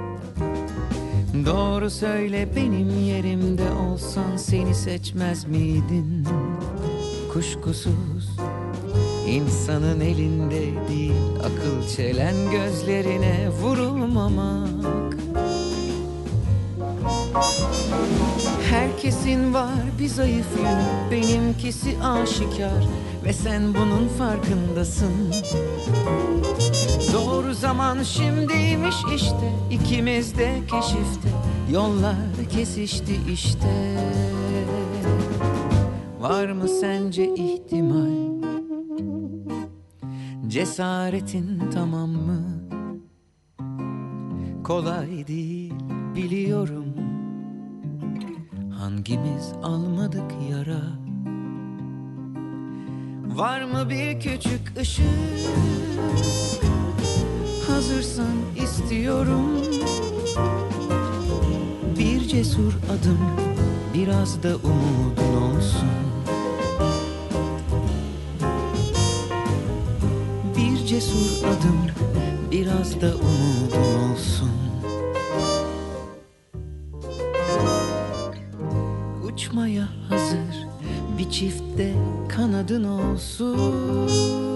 Doğru söyle, benim yerimde olsan seni seçmez miydin? Kuşkusuz insanın elinde değil, akıl çelen gözlerine vurulmamak. Herkesin var bir zayıf yönü, benimkisi aşikar ve sen bunun farkındasın. Doğru zaman şimdiymiş işte, ikimiz de keşifte, yollar kesişti işte. Var mı sence ihtimal, cesaretin tamam mı? Kolay değil biliyorum, hangimiz almadık yara? Var mı bir küçük ışık, hazırsan istiyorum. Bir cesur adım, biraz da umudun olsun. Bir cesur adım, biraz da umudun olsun. Uçmaya hazır bir çiftte kanadın olsun.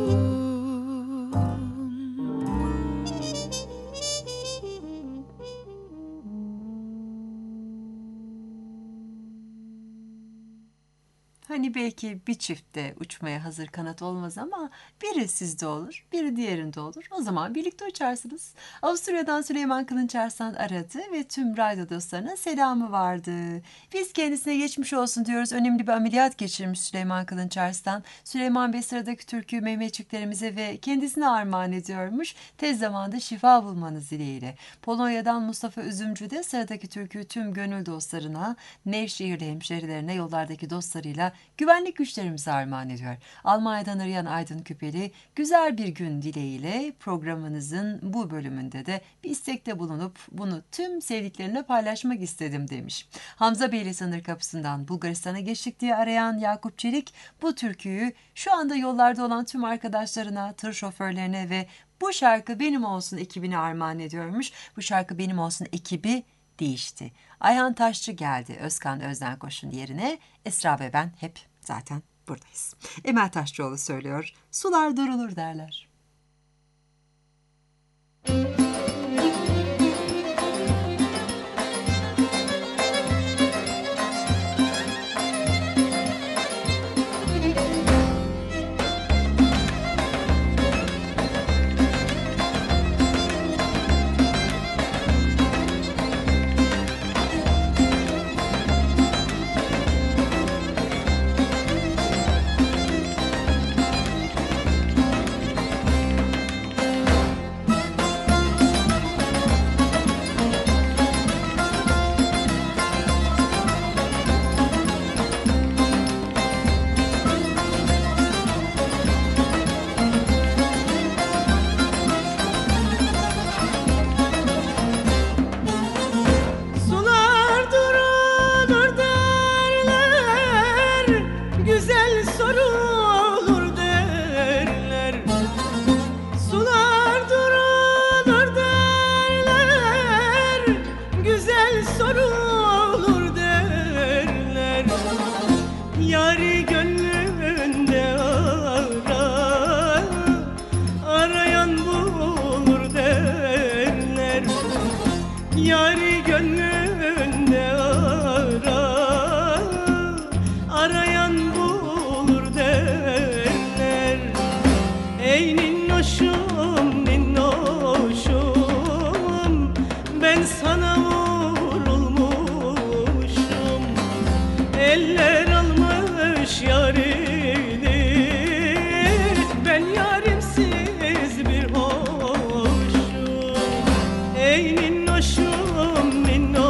Hani belki bir çiftte uçmaya hazır kanat olmaz ama biri sizde olur, biri diğerinde olur. O zaman birlikte uçarsınız. Avusturya'dan Süleyman Kılınç Arslan aradı ve tüm radyo dostlarına selamı vardı. Biz kendisine geçmiş olsun diyoruz. Önemli bir ameliyat geçirmiş Süleyman Kılınç Arslan. Süleyman Bey sıradaki türküyü Mehmetçiklerimize ve kendisine armağan ediyormuş. Tez zamanda şifa bulmanız dileğiyle. Polonya'dan Mustafa Üzümcü de sıradaki türküyü tüm gönül dostlarına, Nevşehirli hemşerilerine, yollardaki dostlarıyla güvenlik güçlerimize armağan ediyor. Almanya'dan arayan Aydın Küpeli, güzel bir gün dileğiyle programınızın bu bölümünde de bir istekte bulunup bunu tüm sevdiklerine paylaşmak istedim demiş. Hamza Beyli sınır kapısından Bulgaristan'a geçtik diye arayan Yakup Çelik, bu türküyü şu anda yollarda olan tüm arkadaşlarına, tır şoförlerine ve bu şarkı benim olsun ekibine armağan ediyormuş. Bu şarkı benim olsun ekibi değişti. Ayhan Taşçı geldi Özkan Özdenkoş'un yerine. Esra ve ben hep zaten buradayız. Emel Taşçıoğlu söylüyor. Sular durulur derler.
Yari gönlünde ara, arayan bulur derler. Ey ninnoşum, ninnoşum, ben sana vurulmuşum. Eller almış yarini, ben yarimsiz bir hoşum. Ey ninnoşum, ninnoşum,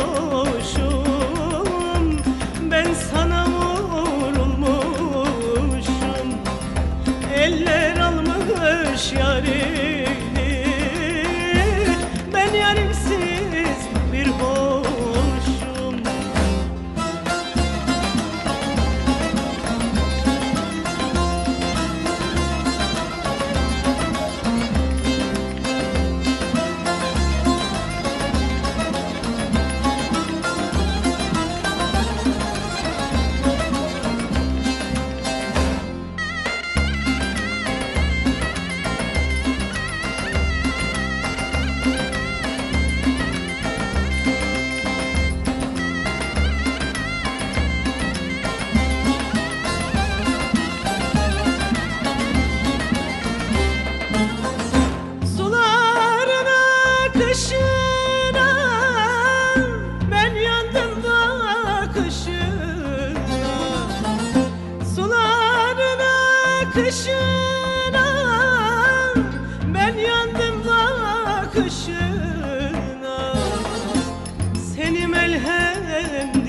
başına. Seni melhem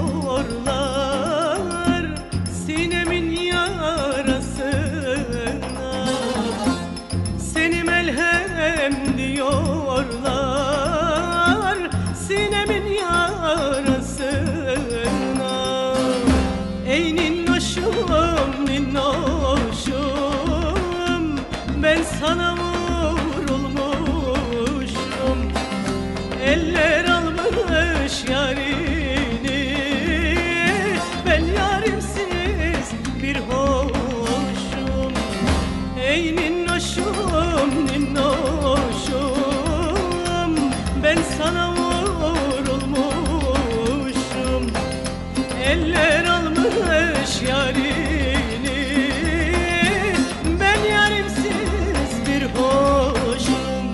diyorlar sinemin yarasına. Seni melhem diyorlar sinemin yarasına. Ey ninnoşum ninnoşum, ben sana vurulmuşum. Eller almış yarini, ben yarimsiz bir hoşum. Ey ninnoşum ninnoşum, ben sana vurulmuşum. Eller almış yarini, ben yarimsiz bir hoşum.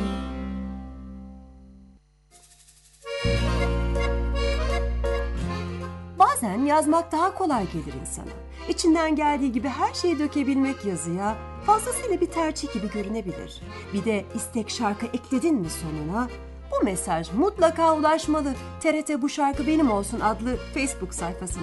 Bazen yazmak daha kolay gelir insana. İçinden geldiği gibi her şeyi dökebilmek yazıya fazlasıyla bir tercih gibi görünebilir. Bir de istek şarkı ekledin mi sonuna, bu mesaj mutlaka ulaşmalı TRT Bu Şarkı Benim Olsun adlı Facebook sayfasına.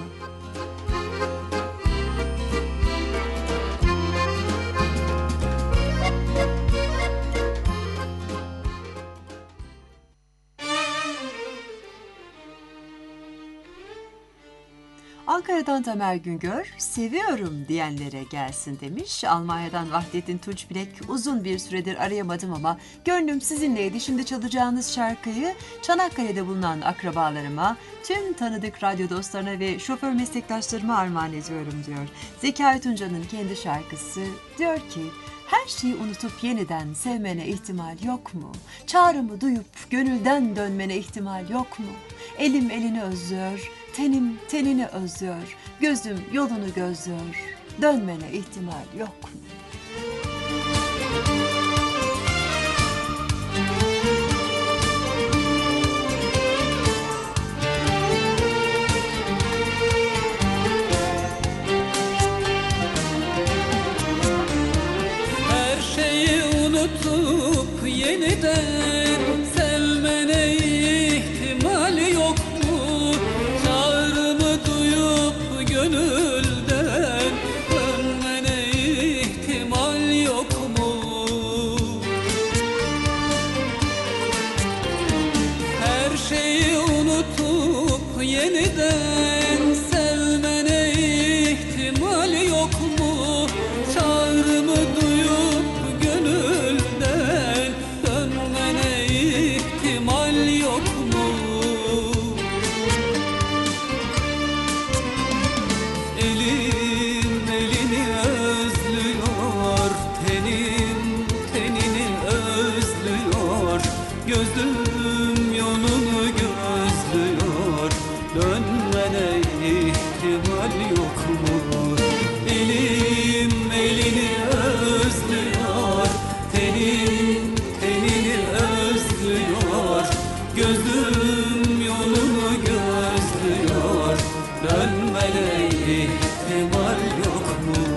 Ankara'dan Tamer Güngör, seviyorum diyenlere gelsin demiş. Almanya'dan Vahdettin Tunçbilek, uzun bir süredir arayamadım ama gönlüm sizinleydi. Şimdi çalacağınız şarkıyı Çanakkale'de bulunan akrabalarıma, tüm tanıdık radyo dostlarına ve şoför meslektaşlarıma armağan ediyorum diyor. Zekai Tunca'nın kendi şarkısı diyor ki, her şeyi unutup yeniden sevmene ihtimal yok mu? Çağrımı duyup gönülden dönmene ihtimal yok mu? Elim elini özlüyor, tenim tenini özlüyor, gözüm yolunu gözlüyor, dönmene ihtimal yok mu?
Her şeyi unutup yeniden sevmene ihtimal yok mu? Çağrımı duyup gönülden dönmene ihtimal yok mu? Her şeyi unutup yeniden sevmene ihtimal yok mu? Çağrımı duyup gönülden dönmene ihtimal yok mu? Elim elini özlüyor, tenim tenini özlüyor, gözüm yolunu gözlüyor, dönmene ihtimal yok mu? Elim elini özlüyor, tenim tenini özlüyor, gözüm yolunu gözlüyor, dönmene ihtimal yok mu?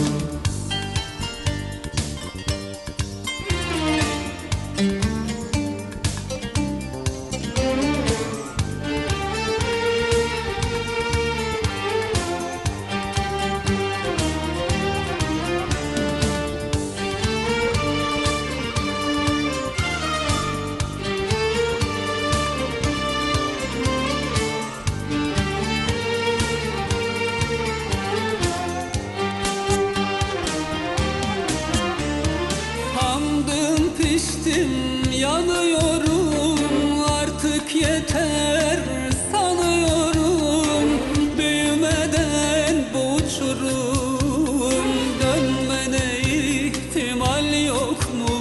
Yandım piştim yanıyorum, artık yeter sanıyorum. Büyümeden bu uçurum, dönmene ihtimal yok mu?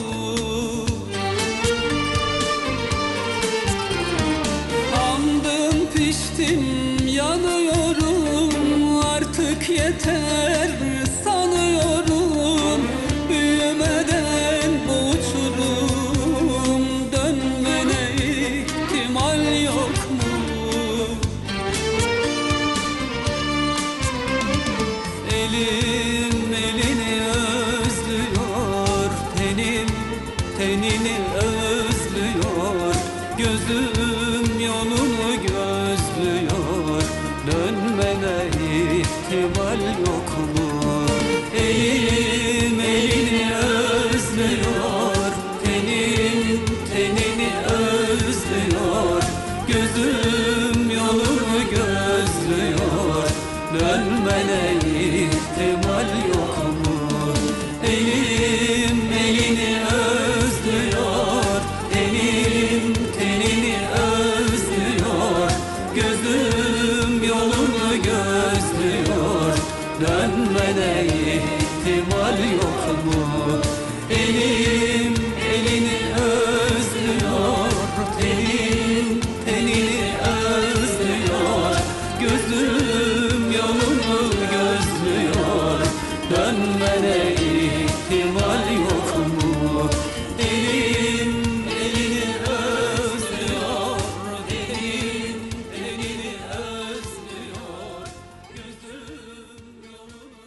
Yandım piştim yanıyorum, artık yeter sanıyorum. Büyümeden bu uçurum, dönmene ihtimal yok.
elini özlüyor, gözüm yolunu gözlüyor. Dönmene ihtimal yok mu? Elim elini özlüyor, tenim tenini özlüyor. Gözüm yolunu gözlüyor, dönmene ihtimal yok mu? Elim elini özlüyor, tenim tenini özlüyor. Gözüm yolunu gözlüyor, dönmene ihtimal yok mu? Elim elini özlüyor, tenim tenini özlüyor. Gözüm yolunu gözlüyor, dönmene ihtimal yok mu? Elim elini özlüyor, tenim tenini özlüyor. Gözüm yolunu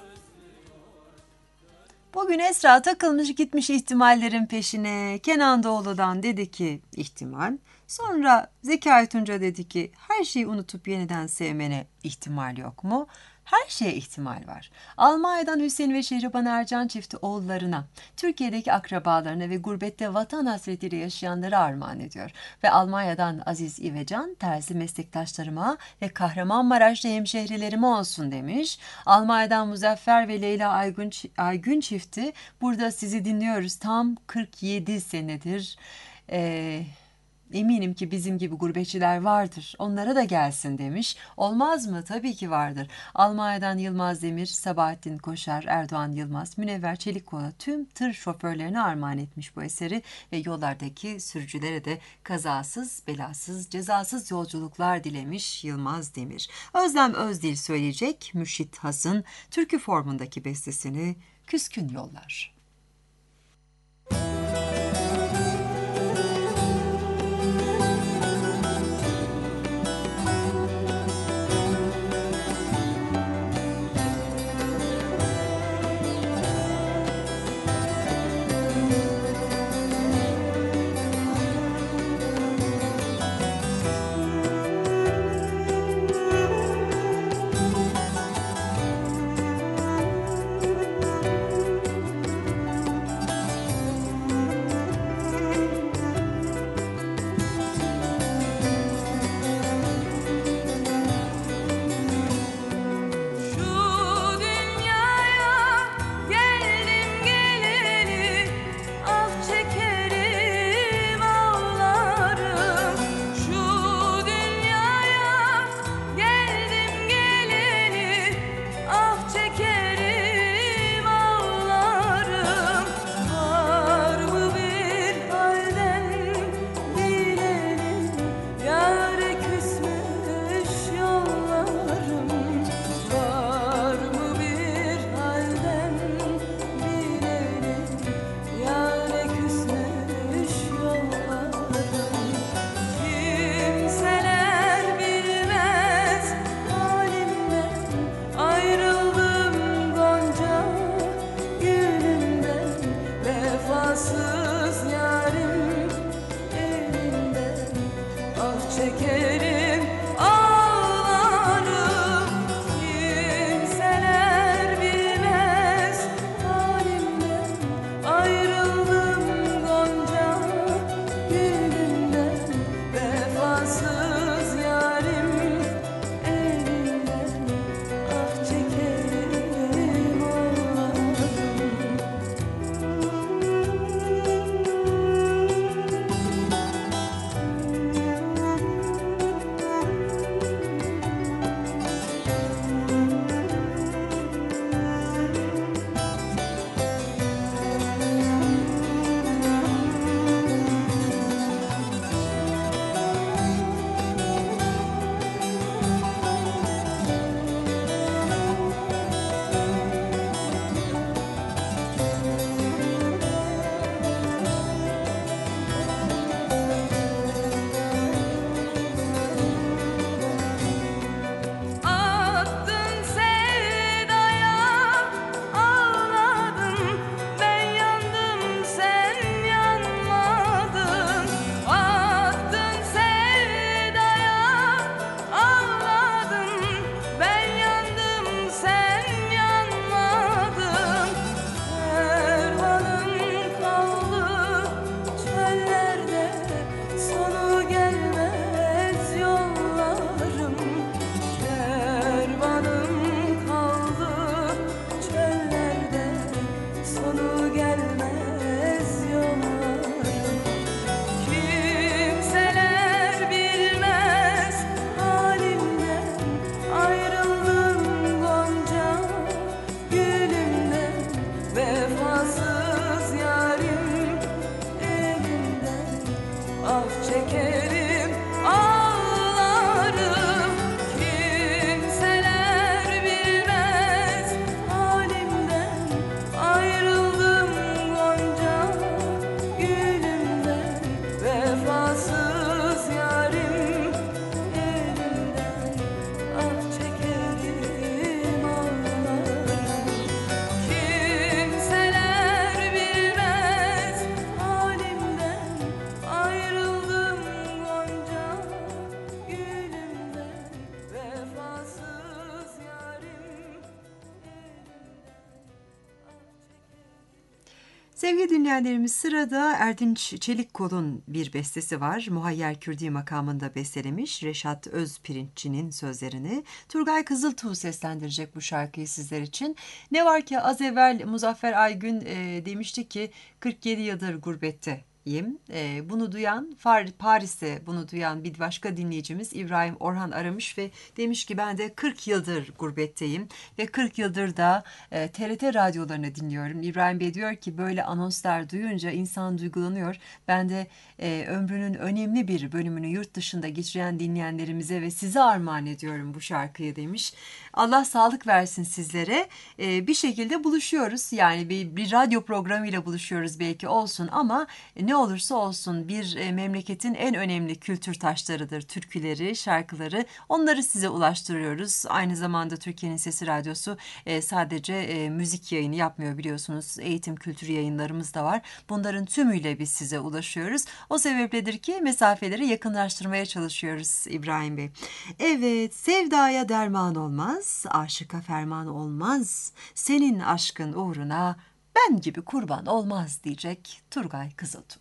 Bugün Esra takılmış gitmiş ihtimallerin peşine. Kenan Doğulu'dan dedi ki ihtimal. Sonra Zekai Tunca dedi ki her şeyi unutup yeniden sevmene ihtimal yok mu? Her şeye ihtimal var. Almanya'dan Hüseyin ve Şehriban Ercan çifti oğullarına, Türkiye'deki akrabalarına ve gurbette vatan hasretiyle yaşayanlara armağan ediyor. Ve Almanya'dan Aziz İvecan, terzi meslektaşlarıma ve Kahramanmaraşlı hemşehrilerime olsun demiş. Almanya'dan Muzaffer ve Leyla Aygün çifti, burada sizi dinliyoruz tam 47 senedir. Eminim ki bizim gibi gurbetçiler vardır. Onlara da gelsin demiş. Olmaz mı? Tabii ki vardır. Almanya'dan Yılmaz Demir, Sabahattin Koşar, Erdoğan Yılmaz, Münevver Çelikkol'a tüm tır şoförlerine armağan etmiş bu eseri ve yollardaki sürücülere de kazasız, belasız, cezasız yolculuklar dilemiş Yılmaz Demir. Özlem Özdil söyleyecek Mürşit Has'ın türkü formundaki bestesini Küskün Yollar.
çekerim ağlarım. Kimseler bilmez halimden, ayrıldım Gonca gülümden. Vefasız yarim elimden, ah çekerim ağlarım. Kimseler bilmez halimden, ayrıldım Gonca gülümden. Vefasız yarim elimden, ah
Sevgili dinleyenlerimiz, sırada Erdinç Çelikkol'un bir bestesi var. Muhayyer Kürdi makamında bestelemiş. Reşat Özpirinççi'nin sözlerini. Turgay Kızıltuğ seslendirecek bu şarkıyı sizler için. Ne var ki az evvel Muzaffer Aygün demişti ki 47 yıldır gurbetteyim. Bunu duyan, Paris'te bunu duyan bir başka dinleyicimiz İbrahim Orhan aramış ve demiş ki ben de 40 yıldır gurbetteyim ve 40 yıldır da TRT radyolarını dinliyorum. İbrahim Bey diyor ki böyle anonslar duyunca insan duygulanıyor. Ben de ömrünün önemli bir bölümünü yurt dışında geçiren dinleyenlerimize ve size armağan ediyorum bu şarkıyı demiş. Allah sağlık versin sizlere. Bir şekilde buluşuyoruz. Yani bir radyo programıyla buluşuyoruz belki olsun ama ne olursa olsun bir memleketin en önemli kültür taşlarıdır. Türküleri, şarkıları, onları size ulaştırıyoruz. Aynı zamanda Türkiye'nin Sesi Radyosu sadece müzik yayını yapmıyor biliyorsunuz. Eğitim, kültür yayınlarımız da var. Bunların tümüyle biz size ulaşıyoruz. O sebepledir ki mesafeleri yakınlaştırmaya çalışıyoruz İbrahim Bey. Evet, sevdaya derman olmaz, aşıka ferman olmaz. Senin aşkın uğruna ben gibi kurban olmaz diyecek Turgay Kızıltuğ.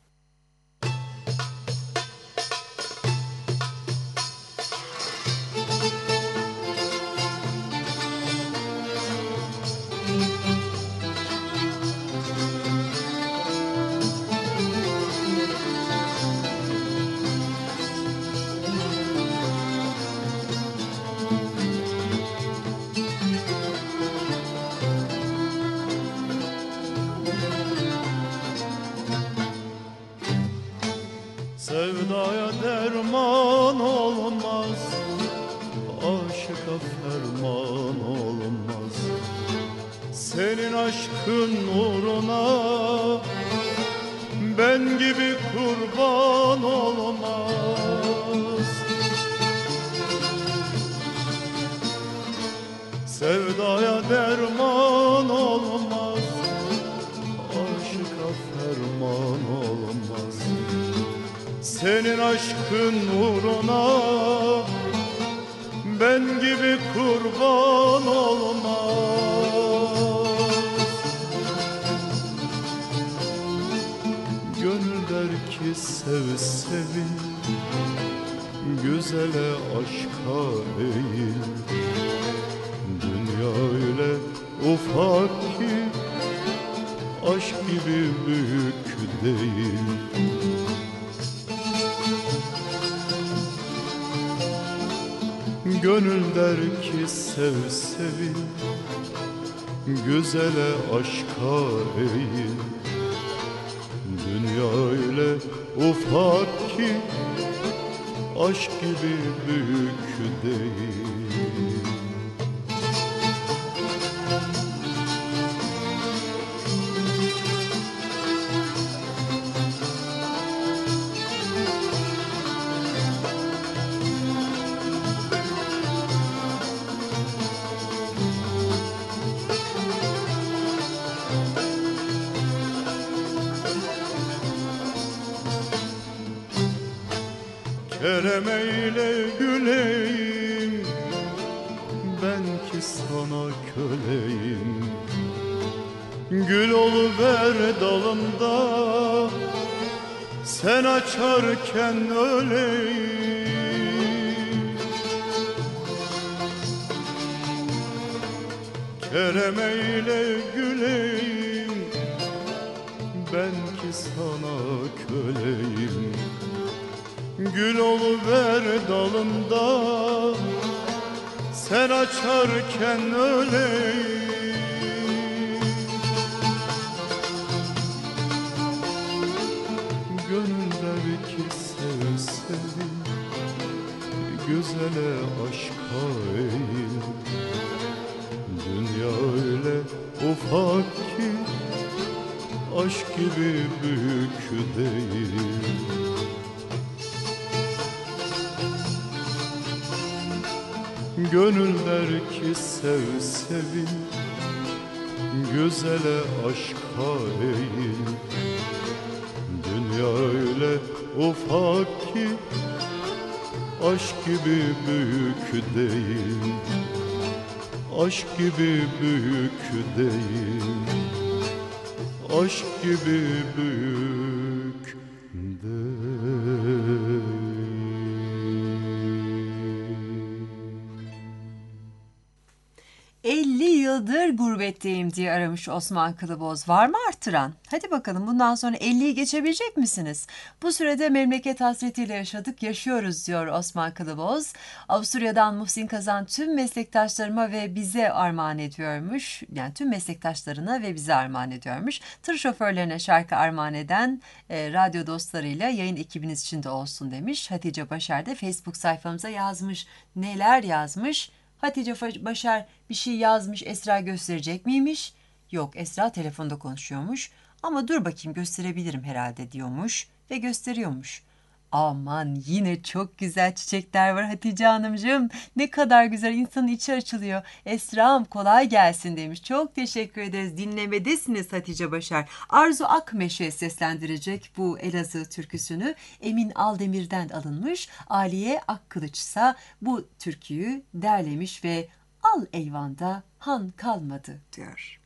Sevdaya derman olmaz, aşıka ferman olmaz. Senin aşkın uğruna ben gibi kurban olmaz. Sevdaya derman olmaz, aşıka ferman olmaz. Senin aşkın uğruna ben gibi kurban olmaz. Gönül der ki sev sevin, güzele aşka eğil. Dünya öyle ufak ki aşk gibi büyük değil. Gönül der ki sev sevin, güzele aşka eğil. Dünya öyle ufak ki aşk gibi büyük değil. Kerem eyle güleyim, ben ki sana köleyim. Gül oluver dalımda, sen açarken öleyim. Kerem eyle güleyim, ben ki sana köleyim. Gül oluver dalımda, sen açarken öleyim. Gönül der ki
sevin, güzele aşka eğil. Dünya öyle ufak ki aşk gibi büyük değil. Gönül der ki sev sevin, güzele aşka eğil. Dünya öyle ufak ki aşk gibi büyük değil. Aşk gibi büyük değil. Aşk gibi büyük değil.
50 yıldır gurbetteyim diye aramış Osman Kılıboz. Var mı arttıran? Hadi bakalım bundan sonra 50'yi geçebilecek misiniz? Bu sürede memleket hasretiyle yaşadık, yaşıyoruz diyor Osman Kılıboz. Avusturya'dan Muhsin Kazan tüm meslektaşlarıma ve bize armağan ediyormuş. Yani tüm meslektaşlarına ve bize armağan ediyormuş. Tır şoförlerine şarkı armağan eden radyo dostlarıyla yayın ekibiniz içinde olsun demiş. Hatice Başar da Facebook sayfamıza yazmış. Neler yazmış? Hatice Başar bir şey yazmış, Esra gösterecek miymiş? Yok, Esra telefonda konuşuyormuş ama dur bakayım gösterebilirim herhalde diyormuş ve gösteriyormuş. Aman yine çok güzel çiçekler var Hatice Hanımcığım. Ne kadar güzel, insanın içi açılıyor. Esra'm kolay gelsin demiş. Çok teşekkür ederiz. Dinlemedesiniz Hatice Başar. Arzu Akmeşe seslendirecek bu Elazığ türküsünü. Emin Aldemir'den alınmış. Aliye Akkılıç ise bu türküyü derlemiş ve al eyvanda han kalmadı diyor.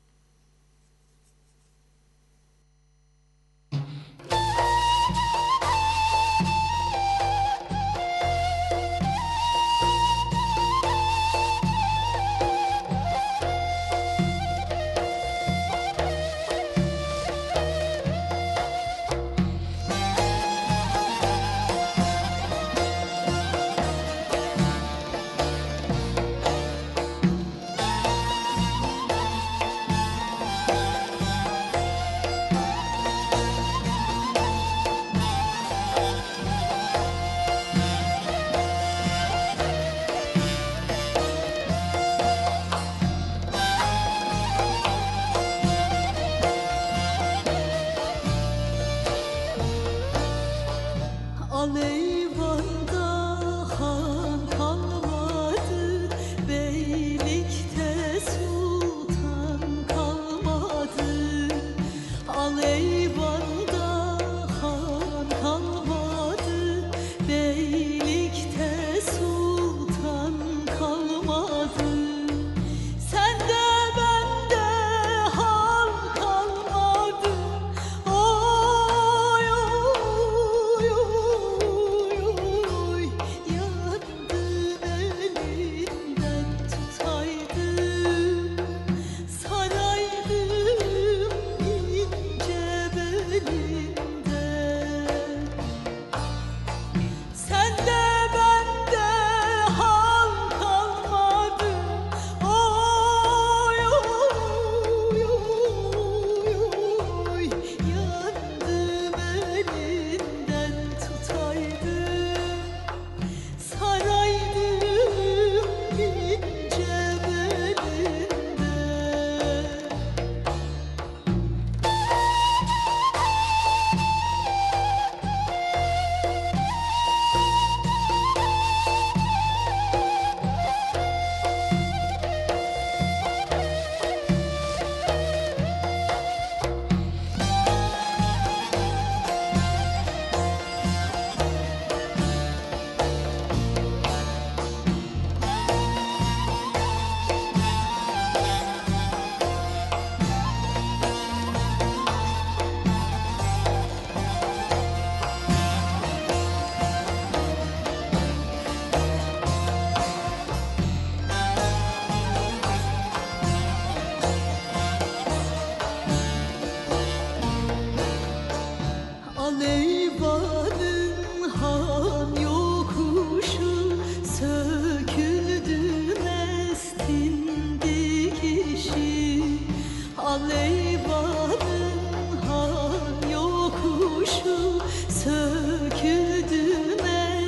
Söküldü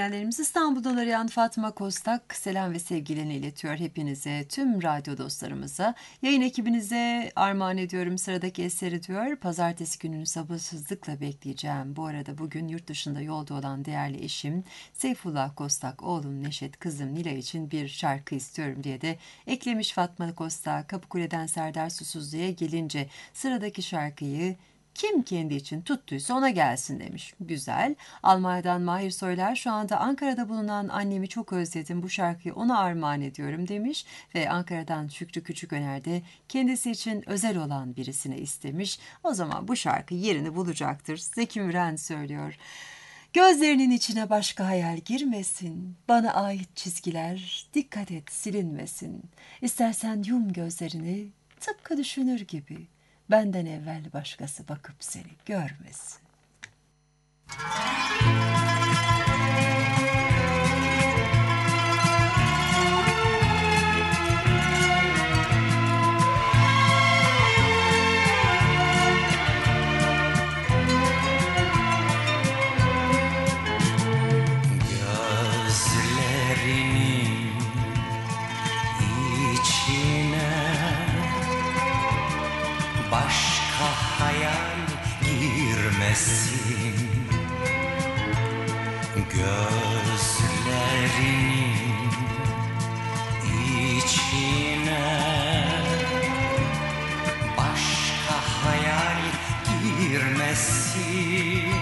dinleyenlerimiz. İstanbul'dan arayan Fatma Kostak selam ve sevgilerini iletiyor hepinize, tüm radyo dostlarımıza. Yayın ekibinize armağan ediyorum sıradaki eseri diyor. Pazartesi gününü sabırsızlıkla bekleyeceğim. Bu arada bugün yurt dışında yolda olan değerli eşim Seyfullah Kostak, oğlum Neşet, kızım Nilay için bir şarkı istiyorum diye de eklemiş Fatma Kostak. Kapıkule'den Serdar Susuzlu'ya gelince sıradaki şarkıyı kim kendi için tuttuysa ona gelsin demiş. Güzel. Almanya'dan Mahir Soylar, şu anda Ankara'da bulunan annemi çok özledim. Bu şarkıyı ona armağan ediyorum demiş. Ve Ankara'dan Şükrü Küçüköner de kendisi için özel olan birisine istemiş. O zaman bu şarkı yerini bulacaktır. Zeki Müren söylüyor. Gözlerinin içine başka hayal girmesin. Bana ait çizgiler dikkat et silinmesin. İstersen yum gözlerini tıpkı düşünür gibi. Benden evvel başkası bakıp seni görmesin.
Gözlerinin içine başka hayal girmesin. Gözlerinin içine başka hayal girmesin.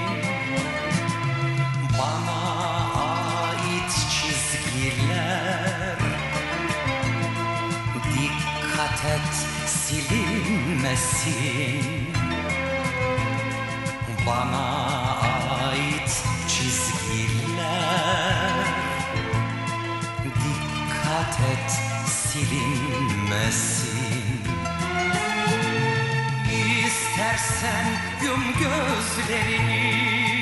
Bana ait çizgiler dikkat et silinmesin. Bana ait çizgiler dikkat et silinmesin. İstersen yum gözlerini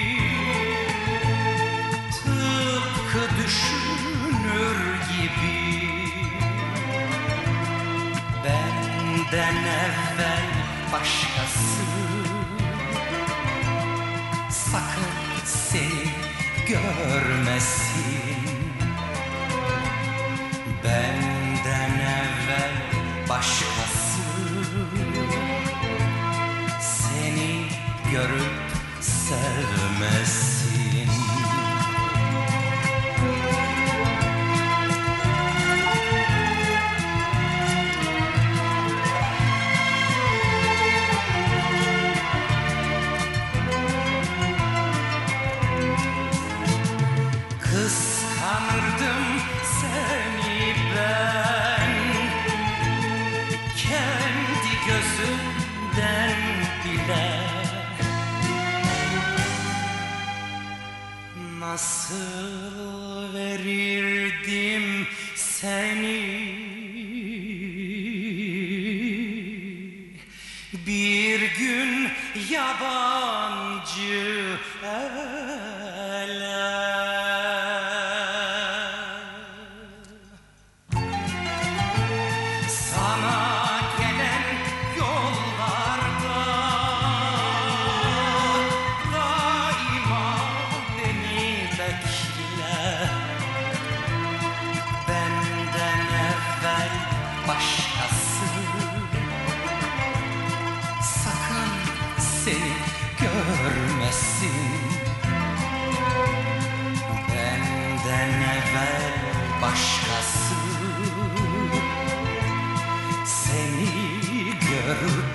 tıpkı düşünür gibi. Benden evvel başkası sakın seni görmesin. Benden evvel başkası seni görüp sevmesin. Kıskanırdım seni ben kendi gözümden bile. Nasıl verirdim seni bir gün yabancı ele. Sana gelen yollarda daima beni bekle. Benden evvel başkası sakın seni görmesin. Benden evvel başkası seni görüp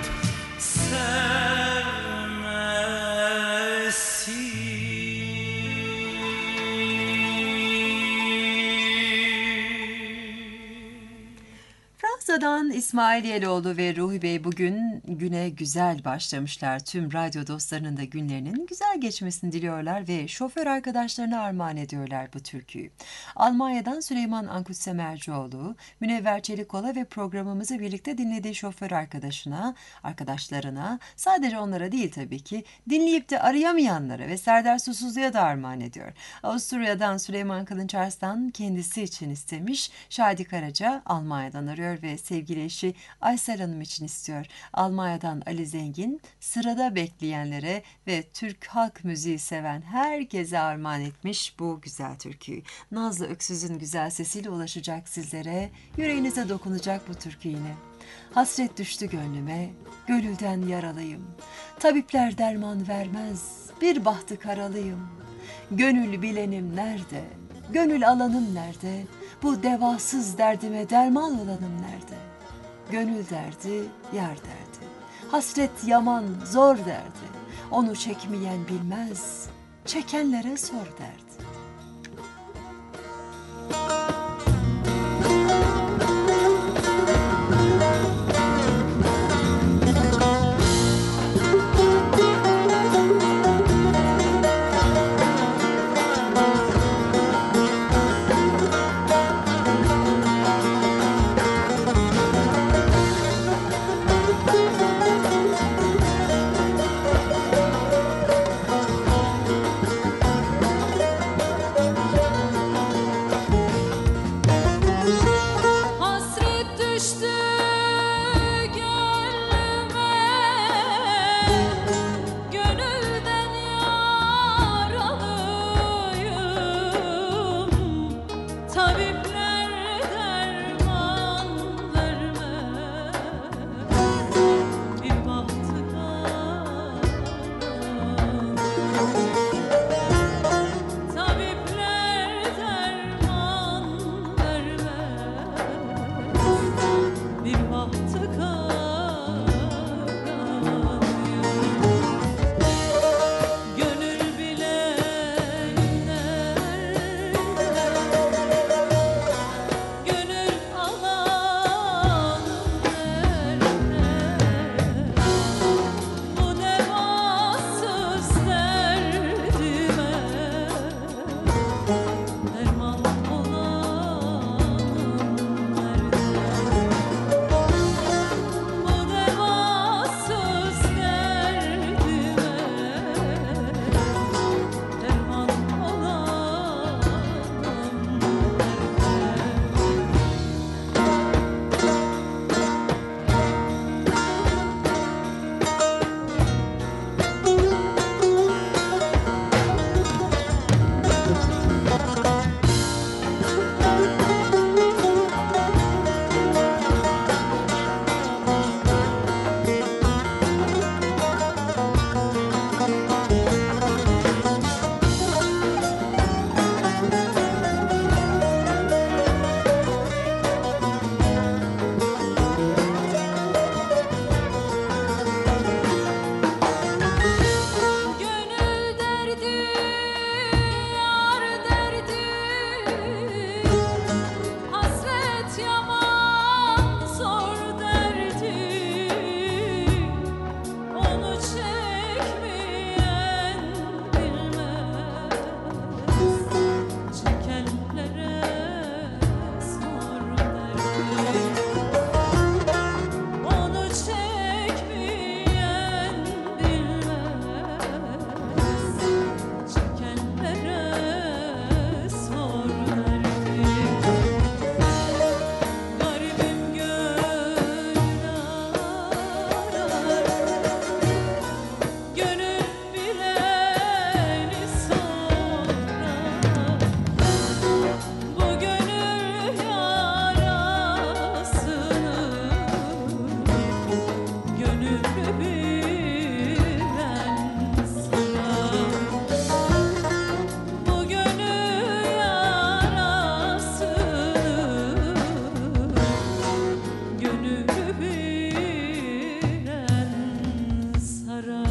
Fransa'dan İsmail Yeloğlu ve Ruhi Bey bugün güne güzel başlamışlar. Tüm radyo dostlarının da günlerinin güzel geçmesini diliyorlar ve şoför arkadaşlarına armağan ediyorlar bu türküyü. Almanya'dan Süleyman Ankut Semercioğlu, Münevver Çelikoğlu ve programımızı birlikte dinlediği şoför arkadaşlarına, sadece onlara değil tabii ki, dinleyip de arayamayanlara ve Serdar Susuzlu'ya da armağan ediyor. Avusturya'dan Süleyman Kılınç Arslan kendisi için istemiş. Şadi Karaca Almanya'dan arıyor ve sevgili eşi Aysel Hanım için istiyor. Almanya'dan Ali Zengin sırada bekleyenlere ve Türk halk müziği seven herkese armağan etmiş bu güzel türküyü. Nazlı Öksüz'ün güzel sesiyle ulaşacak sizlere, yüreğinize dokunacak bu türkü yine. Hasret düştü gönlüme, gönülden yaralıyım. Tabipler derman vermez, bir bahtı karalıyım. Gönül bilenim nerede, gönül alanım nerede? Bu devasız derdime derman olanım nerede? Gönül derdi, yar derdi. Hasret yaman, zor derdi. Onu çekmeyen bilmez, çekenlere sor derdi.
Hasret düştü gönlüme, gönülden yaralıyım. Tabipler derman vermez, bir bahtı tabipler derman vermez, bir bahtı gönül bilen nerede, gönül alan nerede? Bu devasız derdime derman olanım nerede? Bu devasız derdime derman olanım nerede? Gönül derdi, yar derdi, hasret yaman zor derdi. Onu çekmeyen bilmez, çekenlere sor derdi. Onu çekmeyen bilmez, çekenlere sor derdi. Garibim gönül arar, gönül bileni sorar. Bu gönül yarasını gönül bilen sarar. Bu gönül yarasını gönül bilen sarar.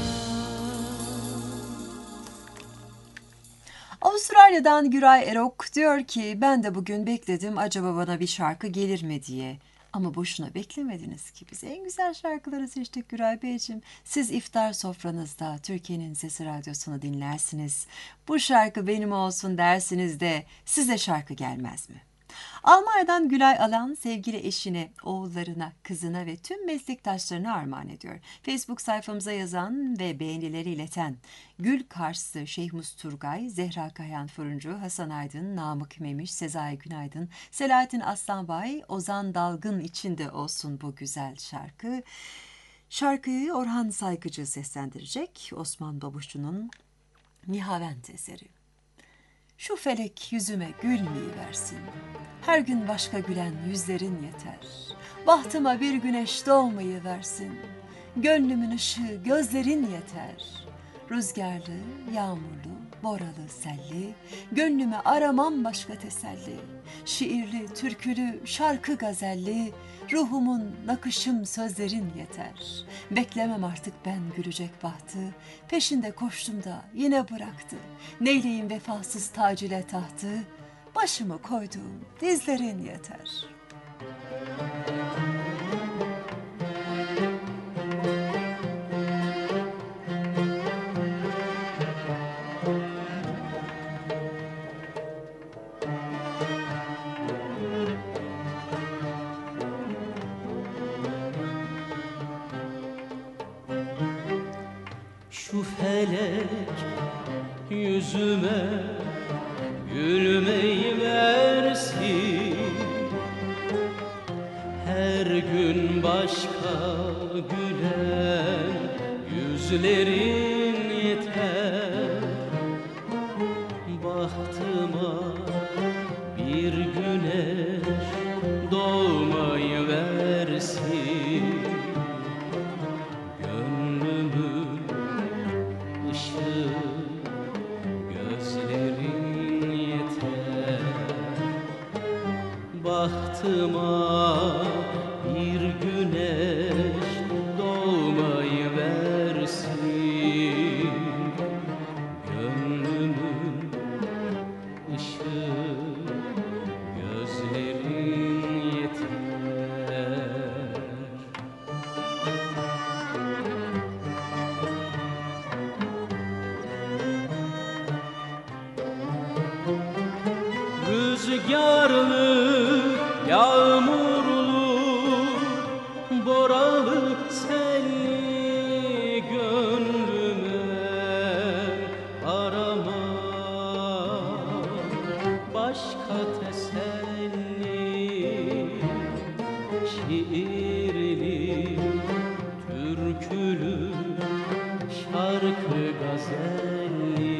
Avustralya'dan Güray Erok diyor ki ben de bugün bekledim acaba bana bir şarkı gelir mi diye. Ama boşuna beklemediniz ki biz en güzel şarkıları seçtik Güray Beyciğim. Siz iftar sofranızda Türkiye'nin Sesi Radyosu'nu dinlersiniz. Bu şarkı benim olsun dersiniz de size şarkı gelmez mi? Almanya'dan Gülay Alan sevgili eşine, oğullarına, kızına ve tüm meslektaşlarına armağan ediyor. Facebook sayfamıza yazan ve beğenileri ileten Gül Karslı, Şehmus Turgay, Zehra Kayan Fırıncı, Hasan Aydın, Namık Memiş, Sezai Günaydın, Selahattin Aslanbay, Ozan Dalgın içinde olsun bu güzel şarkı. Şarkıyı Orhan Saygıcı seslendirecek. Osman Babuşçu'nun Nihavent eseri. Şu felek yüzüme gülmeyiversin. Her gün başka gülen yüzlerin yeter. Bahtıma bir güneş doğmayıversin. Gönlümün ışığı gözlerin yeter. Rüzgarlı, yağmurlu, boralı, selli, gönlüme aramam başka teselli. Şiirli, türkülü, şarkı gazelli, ruhumun nakışım sözlerin yeter. Beklemem artık ben gülecek bahtı, peşinde koştum da yine bıraktı. Neyleyim vefasız tac ile tahtı, başımı koyduğum dizlerin yeter.
Şu felek yüzüme gülmeyi versin. Her gün başka gülen yüzlerin yeter. Bahtıma bir güneş doğmayı versin. Gönlümün ışığı gözlerin yeter. Bahtıma bir güneş doğmayı versin. Gönlümün ışığı gözlerin yeter. Rüzgarlı, yağmurlu, boralı, selli gönlüme arama başka teselli. Şiirli, türkülü, şarkı gazelli,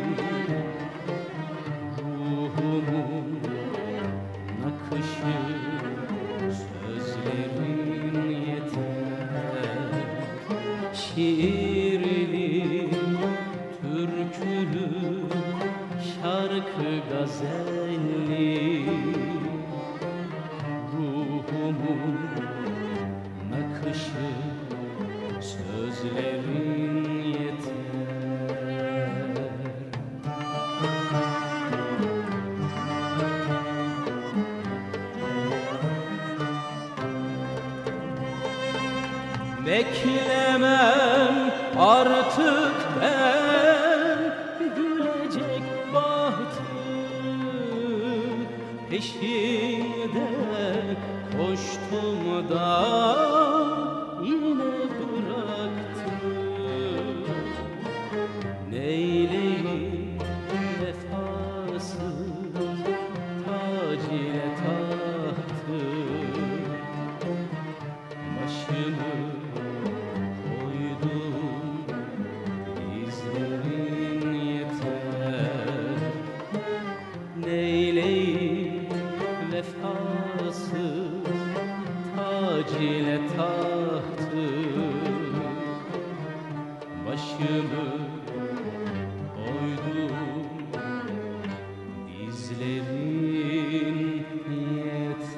ruhumun nakışı sözlerin yeter. Şiirli, türkülü, şarkı gazelli, ruhumun nakışı sözlerin yeter. Beklemem artık ben gülecek bahtı, peşinde koştum da yine bıraktı. Neyleyim vefasız tac ile tahtı, başımı koydum dizlerin yeter. Neyleyim vefasız tac ile tahtı, başımı koydum dizlerin yeter.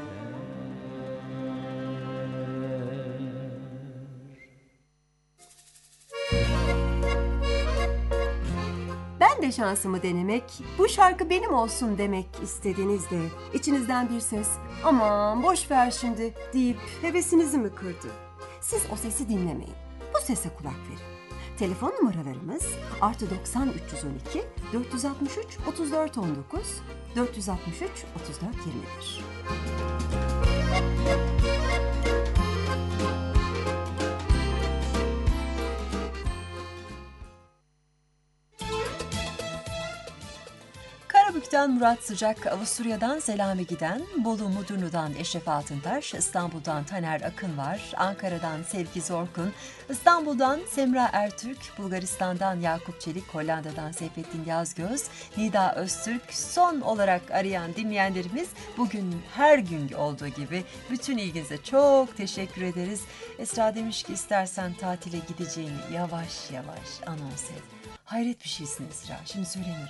Ben de şansımı denemek, bu şarkı benim olsun demek istediğinizde içinizden bir ses aman boş ver şimdi deyip hevesinizi mi kırdı? Siz o sesi dinlemeyin. Bu sese kulak verin. Telefon numaralarımız +90 312 463 34 19, 463 34 21.
Karabük'ten Murat Sıcak, Avusturya'dan Selami Giden, Bolu Mudurnu'dan Eşref Altıntaş, İstanbul'dan Taner Akın var, Ankara'dan Sevgi Zorkun, İstanbul'dan Semra Ertürk, Bulgaristan'dan Yakup Çelik, Hollanda'dan Seyfettin Yazgöz, Nida Öztürk, son olarak arayan dinleyenlerimiz bugün her gün olduğu gibi bütün ilginize çok teşekkür ederiz. Esra demiş ki istersen tatile gideceğini yavaş yavaş anons et. Hayret bir şeysin Esra, şimdi söylenirim.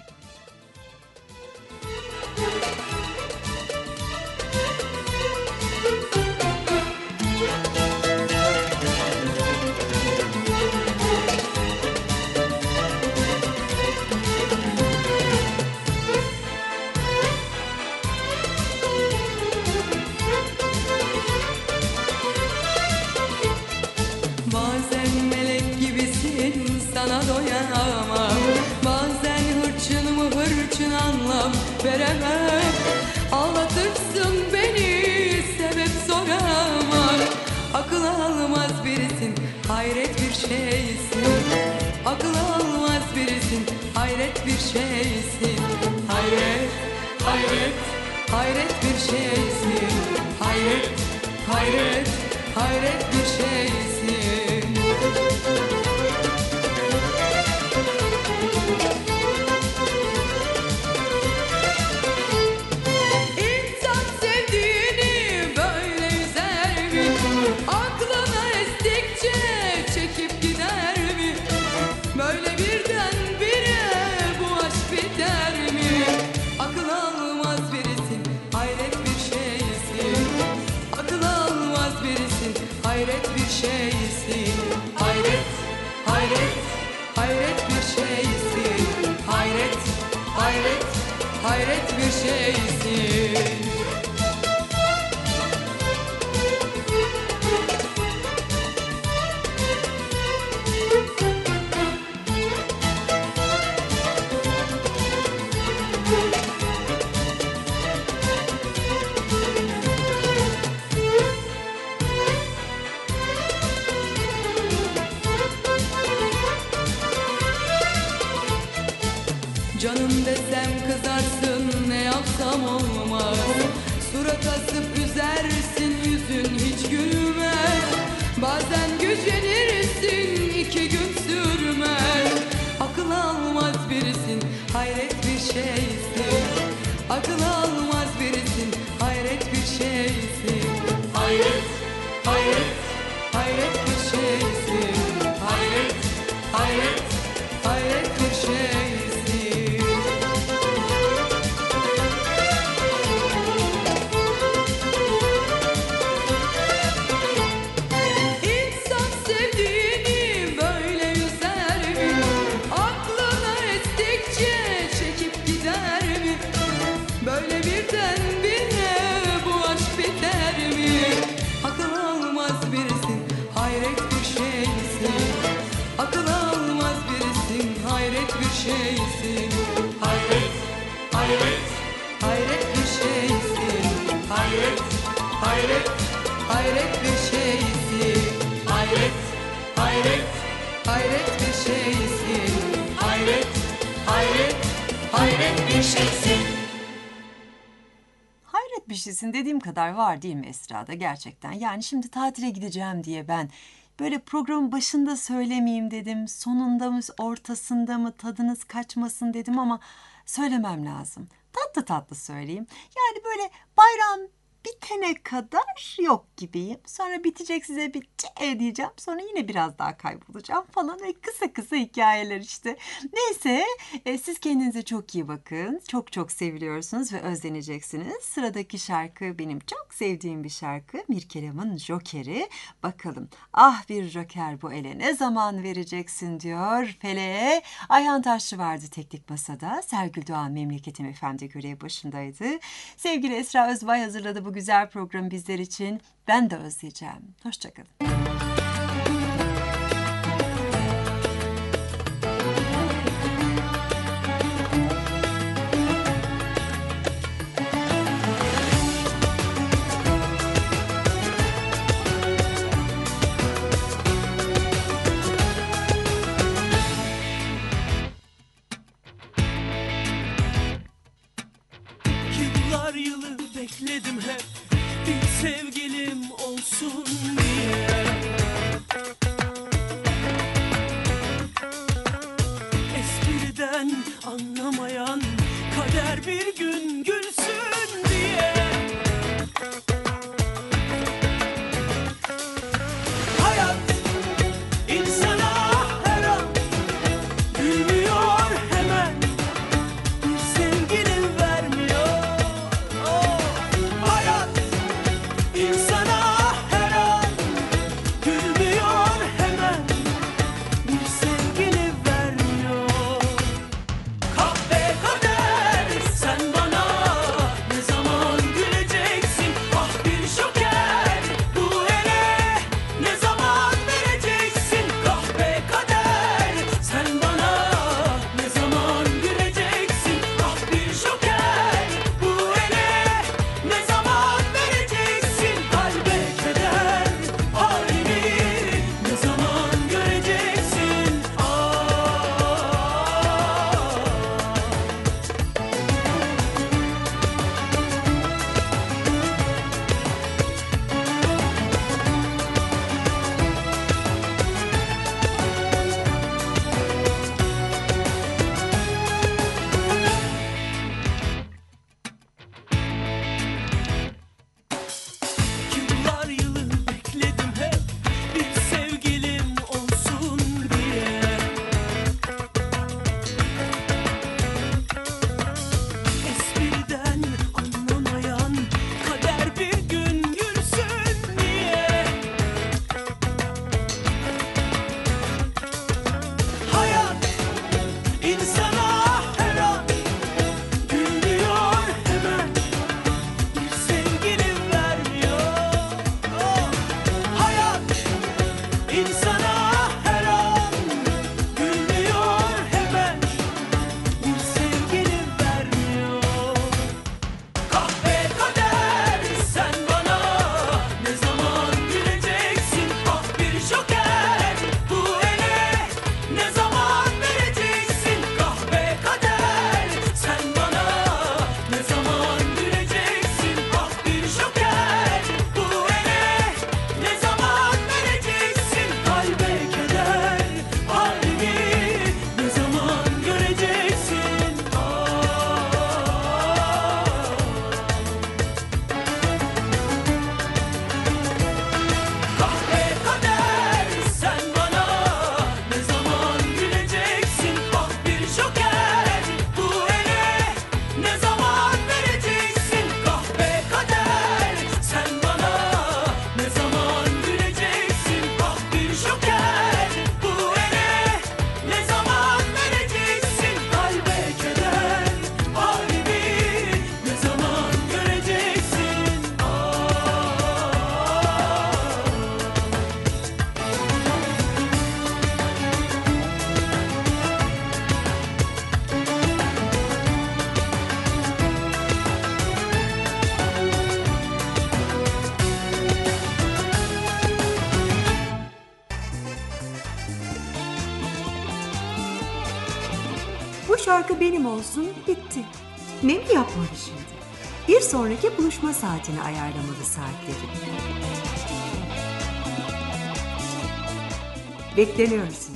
Bazen melek gibisin, sana doyamam. Bazen hırçın mı hırçın anlam veremem. Ağlatırsın beni, sebep soramam. Akıl almaz birisin, hayret bir şeysin. Akıl almaz birisin, hayret bir şeysin. Hayret, hayret, hayret bir şeysin. Hayret, hayret, hayret bir şeysin. İnsan sevdiğini böyle üzer mi? Aklına estikçe çekip gider mi? Böyle birdenbire bu aşk biter mi? Akıl almaz birisin, hayret bir şeysin. Akıl almaz birisin, hayret bir şeysin. Hayret, hayret, hayret bir şeysin. Hayret, hayret, hayret bir şeysin. Canım desem kızarsın, ne yapsam olmaz. Surat asıp üzersin, yüzün hiç gülmez. Bazen gücenirsin, 2 gün sürmez. Akıl almaz birisin, hayret bir şeysin. Akıl almaz birisin, hayret bir şeysin. Hayret, hayret, hayret bir şeysin. Hayret, hayret, hayret bir şeysin. İnsan sevdiğini böyle üzer mi? Aklına estikçe çekip gider mi? Böyle birdenbire bu aşk biter mi? Akıl almaz birisin, hayret bir şeysin. Akıl almaz birisin, hayret bir şeysin. Hayret, hayret, hayret bir şeysin. Hayret, hayret, hayret bir şeysin. Hayret, hayret, hayret bir şeysin. Hayret, hayret, hayret bir şeysin.
Hayret bir şeysin dediğim kadar var değil mi Esra'da gerçekten? Yani şimdi tatile gideceğim diye ben böyle programın başında söylemeyeyim dedim. Sonunda mı ortasında mı tadınız kaçmasın dedim ama söylemem lazım. Tatlı tatlı söyleyeyim. Yani böyle bayram bitene kadar yok gibiyim. Sonra bitecek size bir diyeceğim. Sonra yine biraz daha kaybolacağım falan. Ve kısa kısa hikayeler işte. Neyse siz kendinize çok iyi bakın. Çok çok seviliyorsunuz ve özleneceksiniz. Sıradaki şarkı benim çok sevdiğim bir şarkı. Mirkelam'ın Joker'i. Bakalım ah bir Joker bu ele ne zaman vereceksin diyor Feleğe. Ayhan Taşçı vardı teknik masada. Sergül Doğan Memleketim Efendi görev başındaydı. Sevgili Esra Özbay hazırladı bu güzel programı bizler için. Ben de özleyeceğim. Hoşçakalın.
sevgilim olsun diye. Espriden anlamayan kader bir gün gülsün diye. Hayat insana her an gülmüyor hemen, bir sevgili vermiyor. Oh, hayat insana her an gülmüyor hemen, bir sevgili vermiyor. Kahve kader, sen bana ne zaman güleceksin? Ah bir şoker, bu ele ne zaman vereceksin? Kahve kader, sen bana ne zaman güleceksin? Ah bir şoker, bu ele ne zaman vereceksin? Kalbe keder, halimi ne zaman göreceksin? Yıllar yılı bekledim hep bir sevgilim olsun diye. Espriden anlamayan kader bir gün gülsün diye. Hayat insana her an gülüyor hemen, bir sevgili vermiyor. Oh, hayat insana her an gülüyor hemen, bir sevgili vermiyor. Kahve kader, sen bana ne zaman güleceksin? Ah bir şoker, bu ele ne zaman vereceksin? Kahve kader, sen bana ne zaman güleceksin? Ah bir şoker, bu ele ne zaman vereceksin? Kalbe keder, halimi ne zaman göreceksin? Kahve kader, sen bana ne zaman güleceksin? Ah bir şoker, bu ele ne zaman vereceksin? Kahve kader, sen bana ne zaman güleceksin? Ah bir şoker, bu ele ne zaman vereceksin? Kalbe keder, halimi ne zaman göreceksin?
Bu şarkı benim olsun, bitti. Memli yapmalı şimdi. Bir sonraki buluşma saatini ayarlamalı saatleri. Bekleniyoruz.